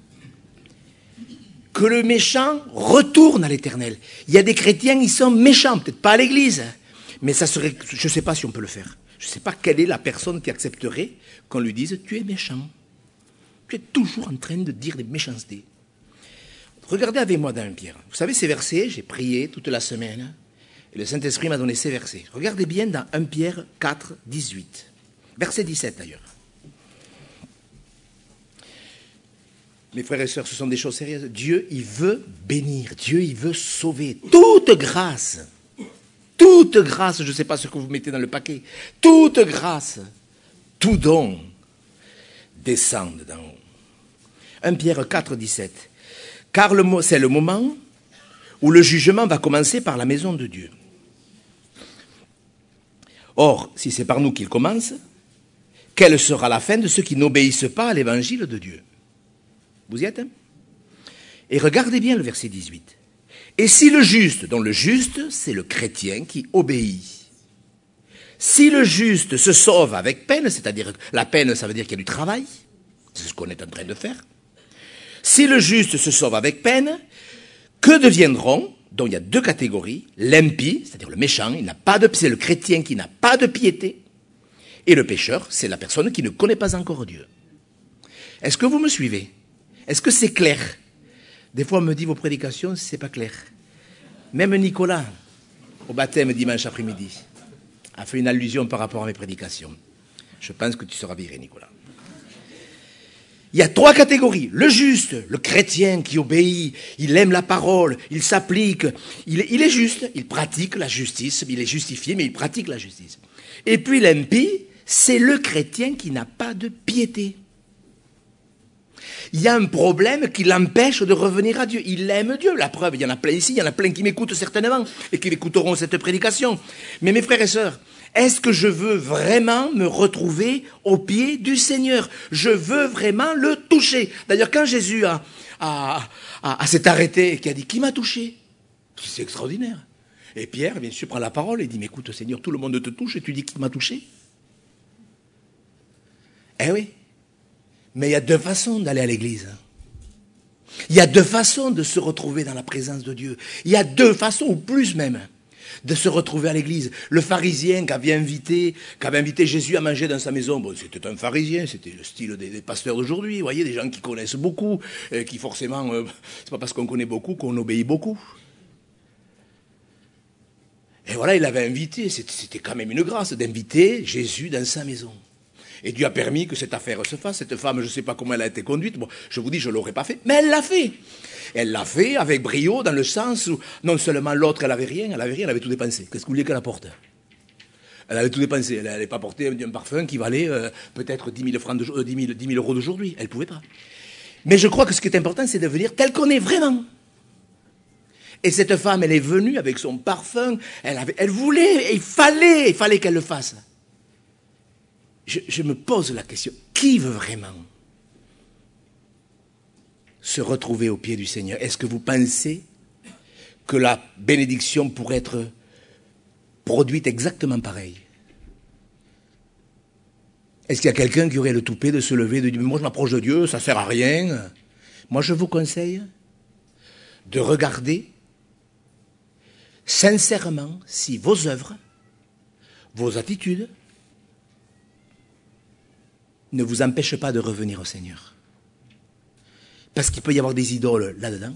Que le méchant retourne à l'Éternel. Il y a des chrétiens, ils sont méchants, peut-être pas à l'église, mais ça serait, je ne sais pas si on peut le faire. Je ne sais pas quelle est la personne qui accepterait qu'on lui dise « tu es méchant ». Tu es toujours en train de dire des méchancetés. Regardez avec moi dans 1 Pierre. Vous savez ces versets, j'ai prié toute la semaine, et le Saint-Esprit m'a donné ces versets. Regardez bien dans 1 Pierre 4, 18. Verset 17 d'ailleurs. Mes frères et sœurs, ce sont des choses sérieuses. Dieu, il veut bénir. Dieu, il veut sauver. Toute grâce, je ne sais pas ce que vous mettez dans le paquet, toute grâce, tout don descendent d'en haut. 1 Pierre 4, 17. Car c'est le moment où le jugement va commencer par la maison de Dieu. Or, si c'est par nous qu'il commence, quelle sera la fin de ceux qui n'obéissent pas à l'évangile de Dieu? Vous y êtes, hein? Et regardez bien le verset 18. Et si le juste, dont le juste, c'est le chrétien qui obéit. Si le juste se sauve avec peine, c'est-à-dire la peine, ça veut dire qu'il y a du travail, c'est ce qu'on est en train de faire. Si le juste se sauve avec peine, que deviendront, dont il y a deux catégories, l'impie, c'est-à-dire le méchant, c'est le chrétien qui n'a pas de piété, et le pécheur, c'est la personne qui ne connaît pas encore Dieu. Est-ce que vous me suivez? Est-ce que c'est clair? Des fois, on me dit vos prédications, c'est pas clair. Même Nicolas, au baptême dimanche après-midi, a fait une allusion par rapport à mes prédications. Je pense que tu seras viré, Nicolas. Il y a trois catégories. Le juste, le chrétien qui obéit, il aime la parole, il s'applique, il est juste, il pratique la justice, il est justifié, mais il pratique la justice. Et puis l'impie, c'est le chrétien qui n'a pas de piété. Il y a un problème qui l'empêche de revenir à Dieu. Il aime Dieu. La preuve, il y en a plein ici, il y en a plein qui m'écoutent certainement et qui écouteront cette prédication. Mais mes frères et sœurs, est-ce que je veux vraiment me retrouver au pied du Seigneur? Je veux vraiment le toucher. D'ailleurs, quand Jésus s'est arrêté et qui a dit « Qui m'a touché ?» C'est extraordinaire. Et Pierre, bien sûr, prend la parole et dit « Mais écoute, Seigneur, tout le monde te touche et tu dis qui m'a touché ?» Eh oui. Mais il y a deux façons d'aller à l'église. Il y a deux façons de se retrouver dans la présence de Dieu. Il y a deux façons, ou plus même, de se retrouver à l'église. Le pharisien qui avait invité Jésus à manger dans sa maison, bon, c'était un pharisien, c'était le style des pasteurs d'aujourd'hui, vous voyez, des gens qui connaissent beaucoup, qui forcément, c'est pas parce qu'on connaît beaucoup qu'on obéit beaucoup. Et voilà, il avait invité, c'était quand même une grâce d'inviter Jésus dans sa maison. Et Dieu a permis que cette affaire se fasse. Cette femme, je ne sais pas comment elle a été conduite. Bon, je vous dis, je ne l'aurais pas fait. Mais elle l'a fait. Elle l'a fait avec brio, dans le sens où non seulement l'autre, elle n'avait rien, elle avait tout dépensé. Qu'est-ce que vous voulez qu'elle apporte? Elle avait tout dépensé. Elle n'allait pas porter un parfum qui valait peut-être 10 000 euros d'aujourd'hui. Elle ne pouvait pas. Mais je crois que ce qui est important, c'est de venir tel qu'on est vraiment. Et cette femme, elle est venue avec son parfum. Elle voulait, et il fallait qu'elle le fasse. Je me pose la question, qui veut vraiment se retrouver au pied du Seigneur? Est-ce que vous pensez que la bénédiction pourrait être produite exactement pareil? Est-ce qu'il y a quelqu'un qui aurait le toupet de se lever, de dire « Moi je m'approche de Dieu, ça ne sert à rien ». Moi je vous conseille de regarder sincèrement si vos œuvres, vos attitudes, ne vous empêche pas de revenir au Seigneur. Parce qu'il peut y avoir des idoles là-dedans.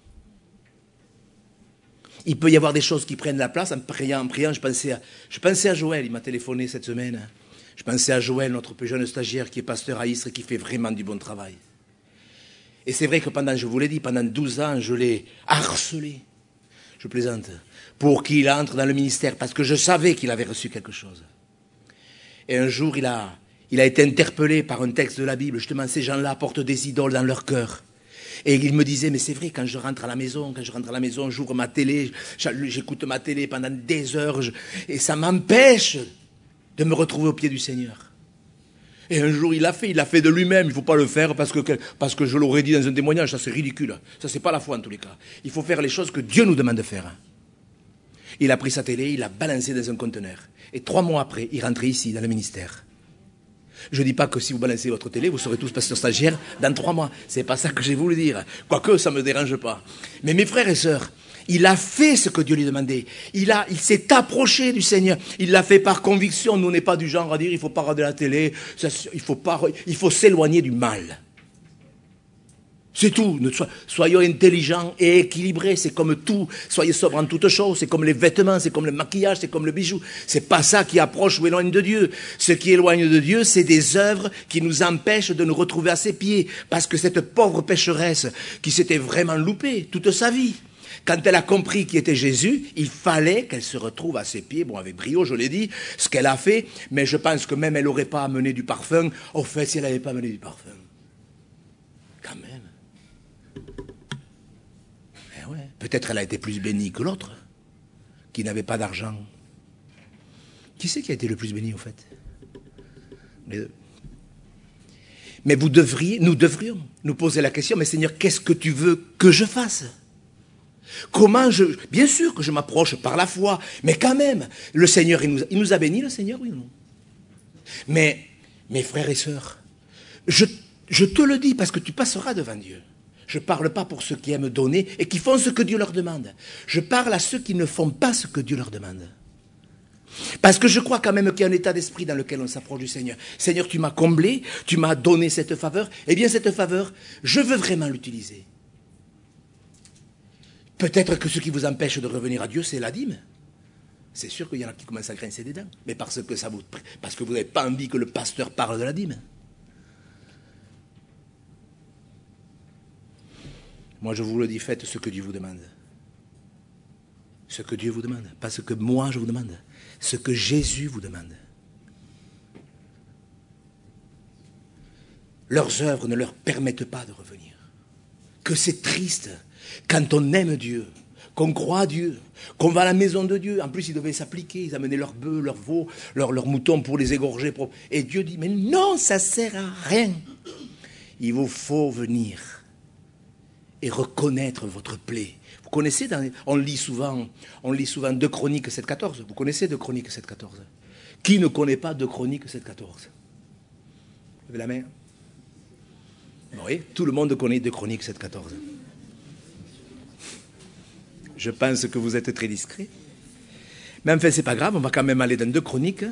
Il peut y avoir des choses qui prennent la place. En priant, je pensais à Joël, il m'a téléphoné cette semaine. Je pensais à Joël, notre plus jeune stagiaire qui est pasteur à Istres et qui fait vraiment du bon travail. Et c'est vrai que je vous l'ai dit, pendant 12 ans, je l'ai harcelé. Je plaisante. Pour qu'il entre dans le ministère, parce que je savais qu'il avait reçu quelque chose. Et un jour, il a été interpellé par un texte de la Bible. Justement, ces gens-là portent des idoles dans leur cœur. Et il me disait, mais c'est vrai, quand je rentre à la maison, j'ouvre ma télé, j'écoute ma télé pendant des heures, et ça m'empêche de me retrouver au pied du Seigneur. Et un jour, il l'a fait de lui-même. Il ne faut pas le faire parce que je l'aurais dit dans un témoignage. Ça, c'est ridicule. Ça, c'est pas la foi, en tous les cas. Il faut faire les choses que Dieu nous demande de faire. Il a pris sa télé, il l'a balancé dans un conteneur. Et 3 mois après, il rentrait ici, dans le ministère. Je ne dis pas que si vous balancez votre télé, vous serez tous pasteurs stagiaires dans 3 mois. C'est pas ça que j'ai voulu dire. Quoique, ça ne me dérange pas. Mais mes frères et sœurs, il a fait ce que Dieu lui demandait. Il s'est approché du Seigneur. Il l'a fait par conviction. Nous, on n'est pas du genre à dire, il ne faut pas regarder la télé, il faut s'éloigner du mal. C'est tout. Soyons intelligents et équilibrés. C'est comme tout. Soyez sobres en toutes choses. C'est comme les vêtements, c'est comme le maquillage, c'est comme le bijou. C'est pas ça qui approche ou éloigne de Dieu. Ce qui éloigne de Dieu, c'est des œuvres qui nous empêchent de nous retrouver à ses pieds. Parce que cette pauvre pécheresse qui s'était vraiment loupée toute sa vie, quand elle a compris qui était Jésus, il fallait qu'elle se retrouve à ses pieds. Bon, avec brio, je l'ai dit, ce qu'elle a fait. Mais je pense que même elle n'aurait pas amené du parfum. Au fait, si elle n'avait pas amené du parfum. Quand même. Ouais. Peut-être elle a été plus bénie que l'autre, qui n'avait pas d'argent. Qui c'est qui a été le plus béni, au fait? Les deux. Mais nous devrions nous poser la question, mais Seigneur, qu'est-ce que tu veux que je fasse? Bien sûr que je m'approche par la foi, mais quand même, le Seigneur, il nous a bénis, le Seigneur, oui ou non? Mais, mes frères et sœurs, je te le dis parce que tu passeras devant Dieu. Je ne parle pas pour ceux qui aiment donner et qui font ce que Dieu leur demande. Je parle à ceux qui ne font pas ce que Dieu leur demande. Parce que je crois quand même qu'il y a un état d'esprit dans lequel on s'approche du Seigneur. Seigneur, tu m'as comblé, tu m'as donné cette faveur. Eh bien, cette faveur, je veux vraiment l'utiliser. Peut-être que ce qui vous empêche de revenir à Dieu, c'est la dîme. C'est sûr qu'il y en a qui commencent à grincer des dents. Mais parce que vous n'avez pas envie que le pasteur parle de la dîme. Moi, je vous le dis, faites ce que Dieu vous demande. Ce que Dieu vous demande. Pas ce que moi, je vous demande. Ce que Jésus vous demande. Leurs œuvres ne leur permettent pas de revenir. Que c'est triste quand on aime Dieu, qu'on croit à Dieu, qu'on va à la maison de Dieu. En plus, ils devaient s'appliquer. Ils amenaient leurs bœufs, leurs veaux, leurs moutons pour les égorger. Et Dieu dit, mais non, ça ne sert à rien. Il vous faut venir et reconnaître votre plaie. Vous connaissez, on lit souvent 2 Chroniques 7,14. Vous connaissez 2 Chroniques 7,14? Qui ne connaît pas 2 Chroniques 7,14? Levez la main. Oui, tout le monde connaît 2 Chroniques 7,14. Je pense que vous êtes très discret. Mais enfin, c'est pas grave, on va quand même aller dans 2 Chroniques.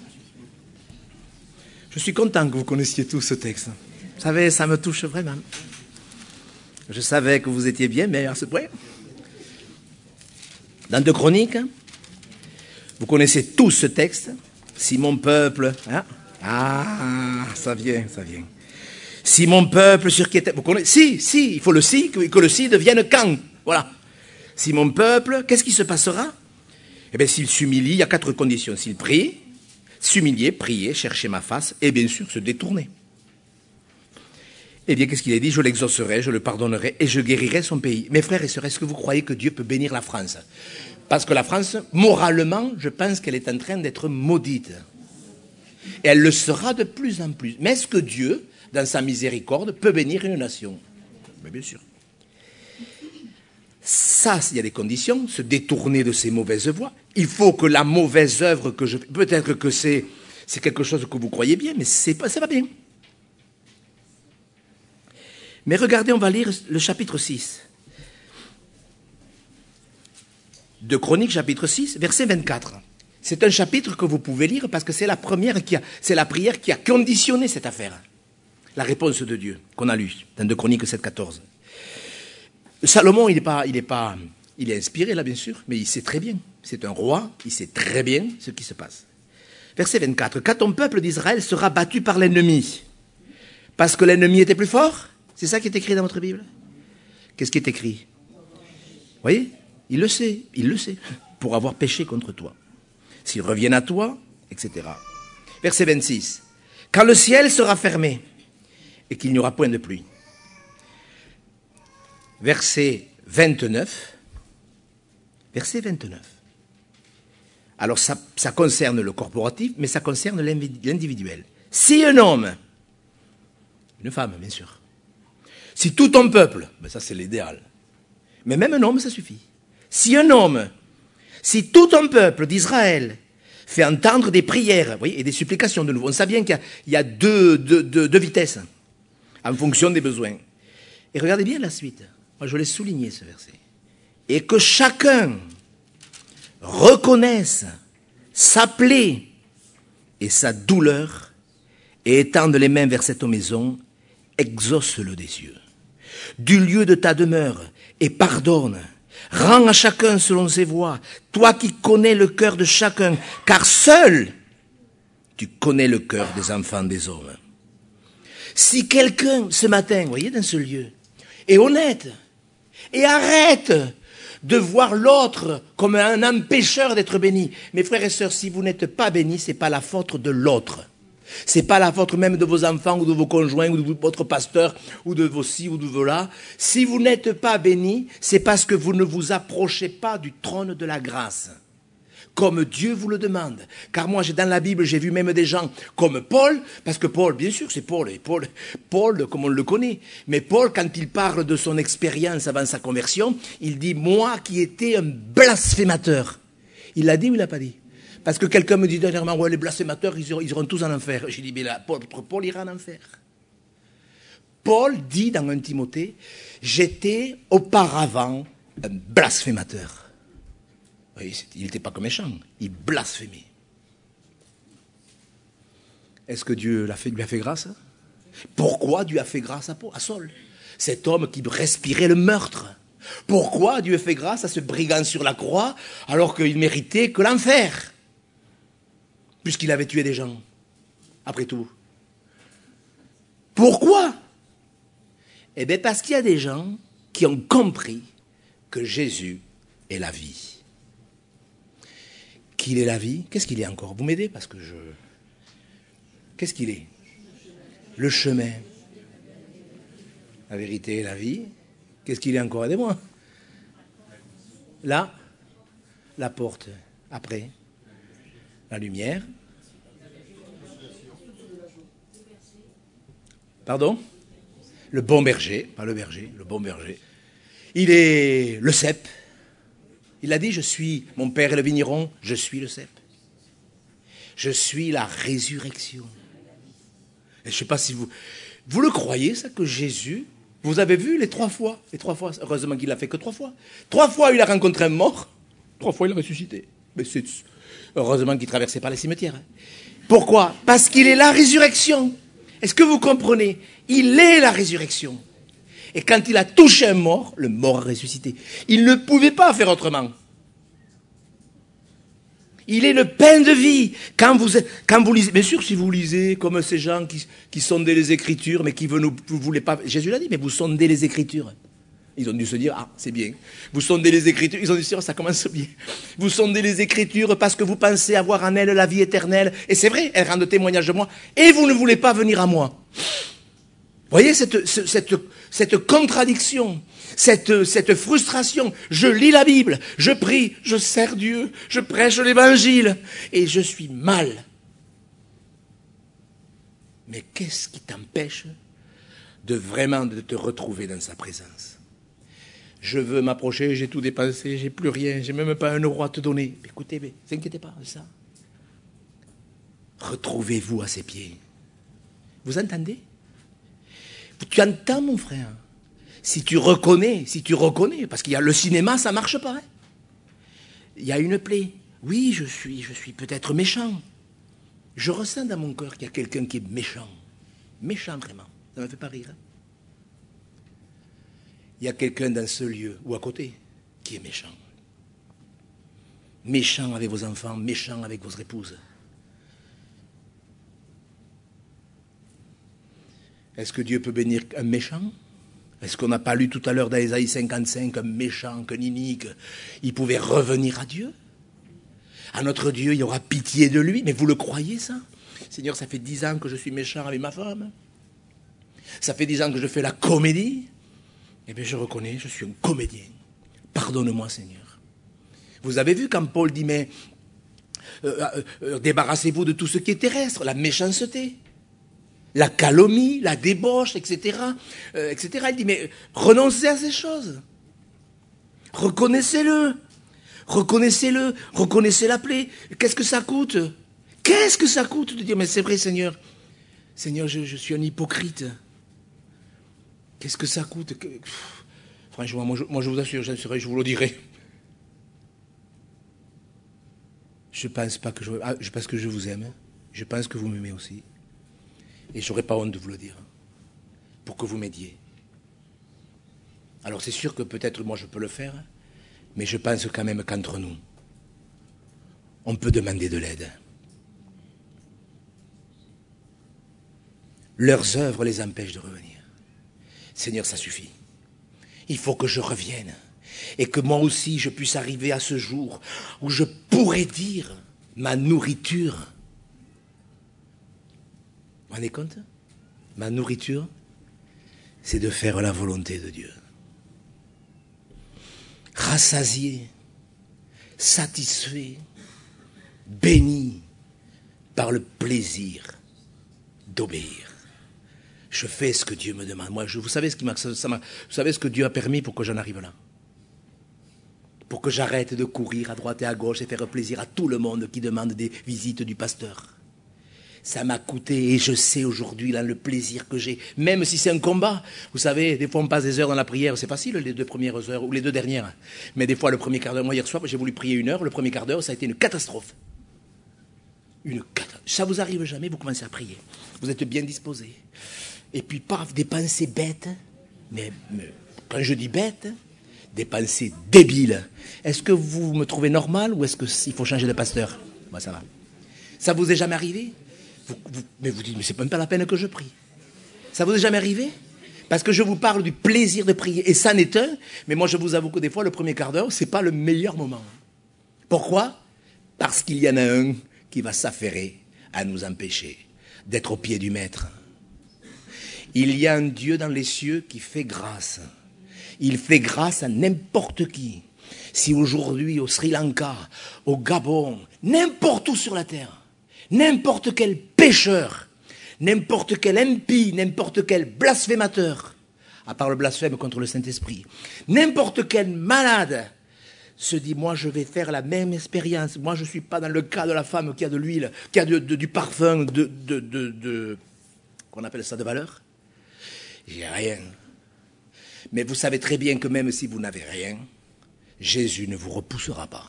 Je suis content que vous connaissiez tous ce texte. Vous savez, ça me touche vraiment. Je savais que vous étiez bien, mais à ce point. Dans 2 Chroniques, vous connaissez tous ce texte. Si mon peuple... Hein? Ah, ça vient. Si mon peuple sur qui était... Vous connaissez? Si, il faut le si, que le si devienne quand. Voilà. Si mon peuple, qu'est-ce qui se passera? Eh bien, s'il s'humilie, il y a 4 conditions. S'il prie, s'humilier, prier, chercher ma face, et bien sûr se détourner. Eh bien, qu'est-ce qu'il a dit? Je l'exaucerai, je le pardonnerai et je guérirai son pays. Mes frères et sœurs, est-ce que vous croyez que Dieu peut bénir la France? Parce que la France, moralement, je pense qu'elle est en train d'être maudite. Et elle le sera de plus en plus. Mais est-ce que Dieu, dans sa miséricorde, peut bénir une nation? Mais bien sûr. Ça, il y a des conditions, se détourner de ces mauvaises voies. Il faut que la mauvaise œuvre que je fais, peut-être que c'est quelque chose que vous croyez bien, mais c'est pas bien. Mais regardez, on va lire le chapitre 6. De Chroniques, chapitre 6, verset 24. C'est un chapitre que vous pouvez lire parce que c'est la prière qui a conditionné cette affaire. La réponse de Dieu qu'on a lue dans 2 Chroniques 7,14. Salomon, il est inspiré là bien sûr, mais il sait très bien. C'est un roi, il sait très bien ce qui se passe. Verset 24. Quand ton peuple d'Israël sera battu par l'ennemi, parce que l'ennemi était plus fort, c'est ça qui est écrit dans votre Bible? Qu'est-ce qui est écrit? Vous voyez? Il le sait, pour avoir péché contre toi. S'ils reviennent à toi, etc. Verset 26. Quand le ciel sera fermé et qu'il n'y aura point de pluie. Verset 29. Verset 29. Alors ça concerne le corporatif, mais ça concerne l'individuel. Si un homme, une femme bien sûr, si tout ton peuple, ben ça c'est l'idéal, mais même un homme ça suffit. Si un homme Si tout un peuple d'Israël fait entendre des prières, vous voyez, et des supplications de nouveau, on sait bien qu'il y a deux vitesses en fonction des besoins. Et regardez bien la suite. Moi, je l'ai souligné, ce verset. Et que chacun reconnaisse sa plaie et sa douleur, et étende les mains vers cette maison, exauce-le des cieux. Du lieu de ta demeure, et pardonne. Rends à chacun selon ses voies, toi qui connais le cœur de chacun, car seul tu connais le cœur des enfants des hommes. Si quelqu'un, ce matin, vous voyez, dans ce lieu, est honnête, et arrête de voir l'autre comme un empêcheur d'être béni. Mes frères et sœurs, si vous n'êtes pas bénis, ce n'est pas la faute de l'autre. Ce n'est pas la faute même de vos enfants ou de vos conjoints ou de votre pasteur ou de vos ci ou de vos là. Si vous n'êtes pas bénis, c'est parce que vous ne vous approchez pas du trône de la grâce, comme Dieu vous le demande. Car moi, dans la Bible, j'ai vu même des gens comme Paul, parce que Paul, bien sûr, c'est Paul, et Paul, comme on le connaît. Mais Paul, quand il parle de son expérience avant sa conversion, il dit « Moi qui étais un blasphémateur ». Il l'a dit ou il l'a pas dit? Parce que quelqu'un me dit dernièrement, ouais, les blasphémateurs, ils iront tous en enfer. J'ai dit, mais là, Paul ira en enfer. Paul dit dans 1 Timothée, j'étais auparavant un blasphémateur. Oui, il n'était pas que méchant, il blasphémait. Est-ce que Dieu lui a fait grâce? Pourquoi Dieu a fait grâce à Saul, cet homme qui respirait le meurtre? Pourquoi Dieu fait grâce à ce brigand sur la croix alors qu'il méritait que l'enfer? Puisqu'il avait tué des gens, après tout. Pourquoi? Eh bien parce qu'il y a des gens qui ont compris que Jésus est la vie. Qu'il est la vie, qu'est-ce qu'il est encore? Vous m'aidez parce que je... Qu'est-ce qu'il est? Le chemin. La vérité et la vie. Qu'est-ce qu'il est encore? Aidez-moi. Là, la porte. Après, la lumière. Pardon? Le bon berger, pas le berger, le bon berger. Il est le cep. Il a dit, je suis, mon père est le vigneron, je suis le cep. Je suis la résurrection. Et je ne sais pas si vous le croyez, ça, que Jésus, vous avez vu les 3 fois, heureusement qu'il l'a fait que 3 fois. 3 fois, il a rencontré un mort, 3 fois, il a ressuscité. Mais c'est heureusement qu'il ne traversait pas les cimetières. Pourquoi? Parce qu'il est la résurrection. Est-ce que vous comprenez? Il est la résurrection. Et quand il a touché un mort, le mort a ressuscité. Il ne pouvait pas faire autrement. Il est le pain de vie. Quand vous lisez, bien sûr, si vous lisez comme ces gens qui sondaient les Écritures, mais qui ne voulaient pas... Jésus l'a dit, mais vous sondez les Écritures. Ils ont dû se dire, ah, c'est bien. Vous sondez les Écritures. Ils ont dû se dire, ça commence bien. Vous sondez les Écritures parce que vous pensez avoir en elles la vie éternelle. Et c'est vrai, elles rendent témoignage de moi. Et vous ne voulez pas venir à moi. Vous voyez cette contradiction, cette frustration. Je lis la Bible, je prie, je sers Dieu, je prêche l'Évangile, et je suis mal. Mais qu'est-ce qui t'empêche de vraiment de te retrouver dans sa présence? Je veux m'approcher, j'ai tout dépensé, j'ai plus rien, j'ai même pas 1 euro à te donner. Écoutez, ne vous inquiétez pas de ça. Retrouvez-vous à ses pieds. Vous entendez? Tu entends, mon frère? Si tu reconnais, parce qu'il y a le cinéma, ça marche pas. Hein? Il y a une plaie. Oui, je suis peut-être méchant. Je ressens dans mon cœur qu'il y a quelqu'un qui est méchant. Méchant, vraiment. Ça ne me fait pas rire. Hein? Il y a quelqu'un dans ce lieu, ou à côté, qui est méchant. Méchant avec vos enfants, méchant avec vos épouses. Est-ce que Dieu peut bénir un méchant? Est-ce qu'on n'a pas lu tout à l'heure dans Ésaïe 55 qu'un méchant, qu'un inique, il pouvait revenir à Dieu? À notre Dieu, il y aura pitié de lui. Mais vous le croyez, ça? Seigneur, ça fait 10 ans que je suis méchant avec ma femme. Ça fait 10 ans que je fais la comédie. Eh bien, je reconnais, je suis un comédien. Pardonne-moi, Seigneur. Vous avez vu quand Paul dit, mais débarrassez-vous de tout ce qui est terrestre, la méchanceté, la calomnie, la débauche, etc., etc. Il dit, mais renoncez à ces choses. Reconnaissez-le. Reconnaissez-le, reconnaissez la plaie. Qu'est-ce que ça coûte? Qu'est-ce que ça coûte de dire, mais c'est vrai Seigneur, Seigneur, je suis un hypocrite. Qu'est-ce que ça coûte? Franchement, moi je vous assure, je vous le dirai. Je pense pas que je pense que je vous aime. Je pense que vous m'aimez aussi. Et je n'aurais pas honte de vous le dire. Pour que vous m'aidiez. Alors c'est sûr que peut-être moi je peux le faire, mais je pense quand même qu'entre nous, on peut demander de l'aide. Leurs œuvres les empêchent de revenir. Seigneur, ça suffit. Il faut que je revienne. Et que moi aussi je puisse arriver à ce jour où je pourrais dire ma nourriture. Vous vous rendez compte? Ma nourriture, c'est de faire la volonté de Dieu. Rassasié, satisfait, béni par le plaisir d'obéir. Je fais ce que Dieu me demande. Moi, vous savez vous savez ce que Dieu a permis pour que j'en arrive là. Pour que j'arrête de courir à droite et à gauche et faire plaisir à tout le monde qui demande des visites du pasteur. Ça m'a coûté et je sais aujourd'hui là le plaisir que j'ai, même si c'est un combat. Vous savez, des fois on passe des heures dans la prière, c'est facile les 2 premières heures ou les 2 dernières. Mais des fois le premier quart d'heure, moi hier soir j'ai voulu prier 1 heure, le premier quart d'heure ça a été une catastrophe. Ça vous arrive jamais, vous commencez à prier. Vous êtes bien disposé. Et puis paf, des pensées bêtes, mais quand je dis bêtes, des pensées débiles. Est-ce que vous me trouvez normal ou est-ce qu'il faut changer de pasteur? Moi ça va. Ça vous est jamais arrivé? Mais vous dites, mais c'est même pas la peine que je prie. Ça vous est jamais arrivé? Parce que je vous parle du plaisir de prier. Et ça n'est un, mais moi je vous avoue que des fois, le premier quart d'heure, c'est pas le meilleur moment. Pourquoi? Parce qu'il y en a un qui va s'affairer à nous empêcher d'être au pied du Maître. Il y a un Dieu dans les cieux qui fait grâce. Il fait grâce à n'importe qui. Si aujourd'hui, au Sri Lanka, au Gabon, n'importe où sur la terre, n'importe quel pécheur, n'importe quel impie, n'importe quel blasphémateur, à part le blasphème contre le Saint-Esprit, n'importe quel malade se dit, moi je vais faire la même expérience. Moi je ne suis pas dans le cas de la femme qui a de l'huile, qui a du parfum, qu'on appelle ça de valeur. J'ai rien. Mais vous savez très bien que même si vous n'avez rien, Jésus ne vous repoussera pas.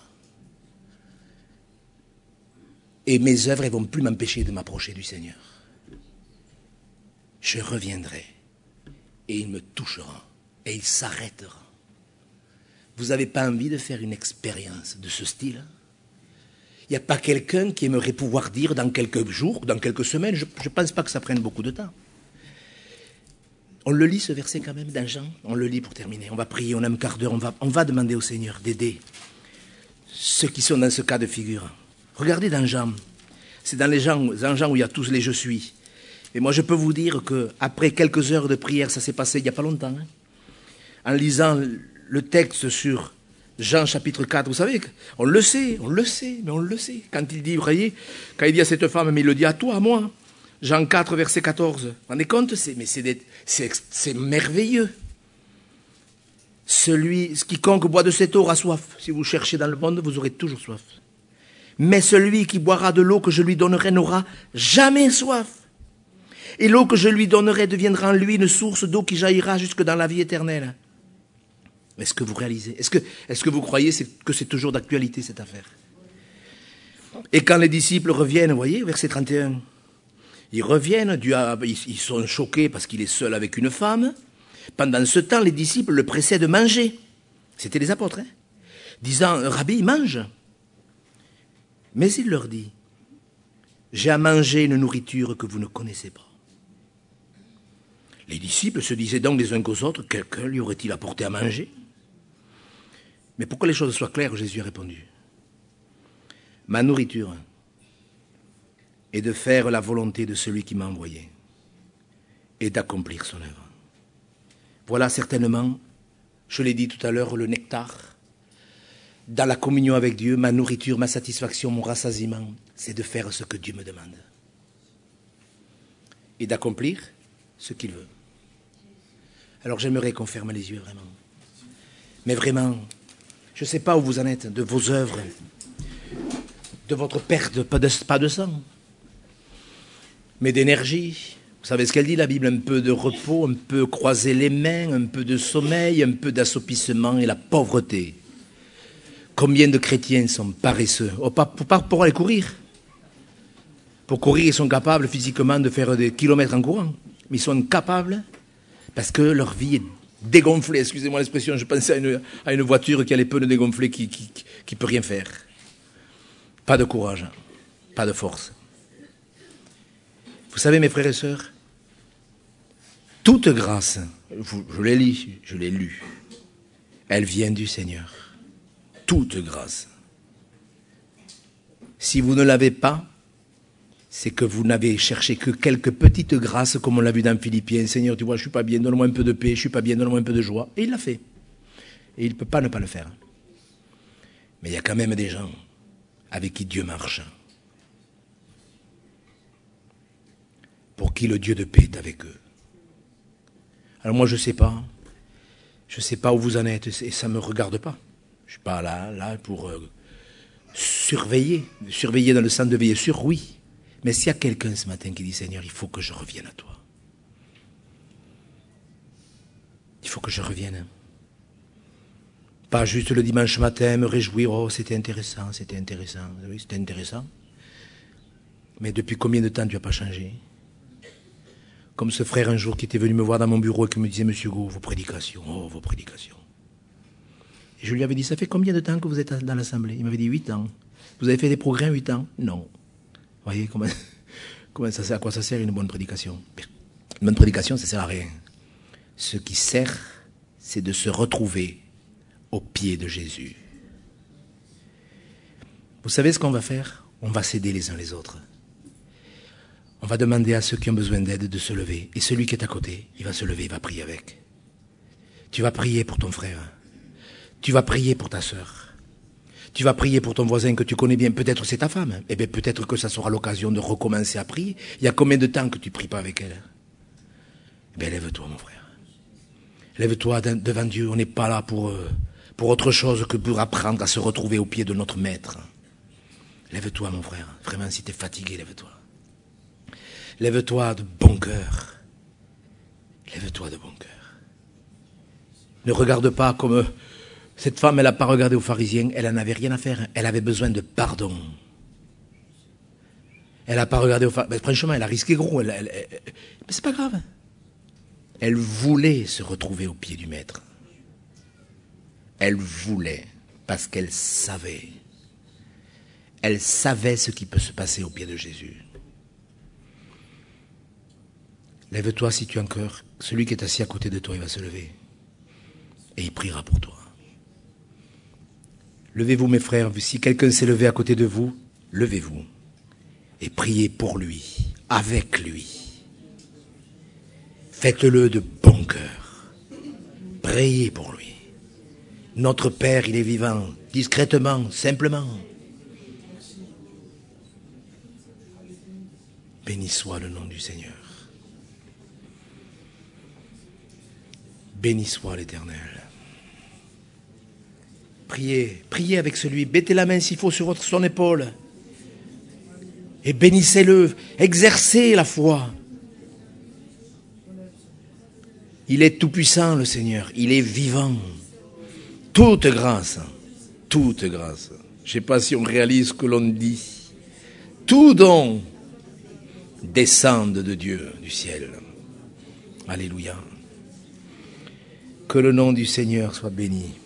Et mes œuvres ne vont plus m'empêcher de m'approcher du Seigneur. Je reviendrai et il me touchera et il s'arrêtera. Vous n'avez pas envie de faire une expérience de ce style? Il n'y a pas quelqu'un qui aimerait pouvoir dire dans quelques jours, dans quelques semaines, je ne pense pas que ça prenne beaucoup de temps. On le lit ce verset quand même dans Jean, on le lit pour terminer. On va prier, on a un quart d'heure, on va demander au Seigneur d'aider ceux qui sont dans ce cas de figure. Regardez dans Jean, c'est dans Jean où il y a tous les « je suis ». Et moi je peux vous dire qu'après quelques heures de prière, ça s'est passé il n'y a pas longtemps, hein, en lisant le texte sur Jean chapitre 4, vous savez, on le sait, mais on le sait. Quand il dit, vous voyez, quand il dit à cette femme, mais il le dit à toi, à moi, Jean 4, verset 14, vous vous rendez compte, c'est merveilleux. Quiconque boit de cette eau aura soif. Si vous cherchez dans le monde, vous aurez toujours soif. Mais celui qui boira de l'eau que je lui donnerai n'aura jamais soif. Et l'eau que je lui donnerai deviendra en lui une source d'eau qui jaillira jusque dans la vie éternelle. Est-ce que vous réalisez? Est-ce que vous croyez que c'est toujours d'actualité cette affaire? Et quand les disciples reviennent, vous voyez, verset 31, ils reviennent, ils sont choqués parce qu'il est seul avec une femme. Pendant ce temps, les disciples le pressaient de manger. C'était les apôtres, hein, disant, Rabbi, mange. Mais il leur dit, j'ai à manger une nourriture que vous ne connaissez pas. Les disciples se disaient donc les uns qu'aux autres, quelqu'un lui aurait-il apporté à manger? Mais pour que les choses soient claires, Jésus a répondu, ma nourriture est de faire la volonté de celui qui m'a envoyé et d'accomplir son œuvre. Voilà certainement, je l'ai dit tout à l'heure, le nectar. Dans la communion avec Dieu, ma nourriture, ma satisfaction, mon rassasiement, c'est de faire ce que Dieu me demande. Et d'accomplir ce qu'il veut. Alors j'aimerais qu'on ferme les yeux vraiment. Mais vraiment, Je ne sais pas où vous en êtes, de vos œuvres, de votre perte, pas de sang, mais d'énergie. Vous savez ce qu'elle dit, la Bible? Un peu de repos, un peu croiser les mains, un peu de sommeil, un peu d'assoupissement et la pauvreté. Combien de chrétiens sont paresseux? Pour aller courir. Pour courir, ils sont capables physiquement de faire des kilomètres en courant. Mais ils sont incapables parce que leur vie est dégonflée. Excusez-moi l'expression, je pensais à une voiture qui a les pneus dégonflés, qui peut rien faire. Pas de courage, pas de force. Vous savez, mes frères et sœurs, toute grâce, je l'ai lu, elle vient du Seigneur. Toute grâce. Si vous ne l'avez pas, c'est que vous n'avez cherché que quelques petites grâces, comme on l'a vu dans Philippiens. Seigneur, tu vois, je ne suis pas bien, donne-moi un peu de paix, je ne suis pas bien, donne-moi un peu de joie. Et il l'a fait. Et il ne peut pas ne pas le faire. Mais il y a quand même des gens avec qui Dieu marche. Pour qui le Dieu de paix est avec eux. Alors moi, je ne sais pas. Je ne sais pas où vous en êtes, et ça ne me regarde pas. Je ne suis pas là pour surveiller dans le sens de veiller sur, oui. Mais s'il y a quelqu'un ce matin qui dit, Seigneur, il faut que je revienne à toi. Il faut que je revienne. Pas juste le dimanche matin, me réjouir, oh, c'était intéressant. Oui, c'était intéressant. Mais depuis combien de temps tu n'as pas changé? Comme ce frère un jour qui était venu me voir dans mon bureau et qui me disait, Monsieur Gou, vos prédications. Et je lui avais dit, ça fait combien de temps que vous êtes dans l'Assemblée? Il m'avait dit 8 ans. Vous avez fait des progrès en 8 ans? Non. Vous voyez comment ça sert, à quoi ça sert une bonne prédication? Une bonne prédication, ça ne sert à rien. Ce qui sert, c'est de se retrouver au pied de Jésus. Vous savez ce qu'on va faire? On va s'aider les uns les autres. On va demander à ceux qui ont besoin d'aide de se lever. Et celui qui est à côté, il va se lever, il va prier avec. Tu vas prier pour ton frère. Tu vas prier pour ta sœur. Tu vas prier pour ton voisin que tu connais bien. Peut-être c'est ta femme. Eh bien, peut-être que ça sera l'occasion de recommencer à prier. Il y a combien de temps que tu ne pries pas avec elle? Eh bien, lève-toi, mon frère. Lève-toi devant Dieu. On n'est pas là pour autre chose que pour apprendre à se retrouver au pied de notre Maître. Lève-toi, mon frère. Vraiment, si tu es fatigué, lève-toi. Lève-toi de bon cœur. Lève-toi de bon cœur. Ne regarde pas comme... Cette femme, elle n'a pas regardé aux pharisiens, elle n'en avait rien à faire. Elle avait besoin de pardon. Elle n'a pas regardé aux pharisiens. Franchement, elle a risqué gros. Mais c'est pas grave. Elle voulait se retrouver au pied du Maître. Elle voulait, parce qu'elle savait. Elle savait ce qui peut se passer au pied de Jésus. Lève-toi si tu as un cœur. Celui qui est assis à côté de toi, il va se lever. Et il priera pour toi. Levez-vous, mes frères. Si quelqu'un s'est levé à côté de vous, levez-vous. Et priez pour lui, avec lui. Faites-le de bon cœur. Priez pour lui. Notre Père, il est vivant, discrètement, simplement. Béni soit le nom du Seigneur. Béni soit l'Éternel. Priez avec celui, mettez la main s'il faut sur son épaule. Et bénissez-le, exercez la foi. Il est tout-puissant, le Seigneur, il est vivant. Toute grâce. Je ne sais pas si on réalise ce que l'on dit. Tout don descende de Dieu, du ciel. Alléluia. Que le nom du Seigneur soit béni.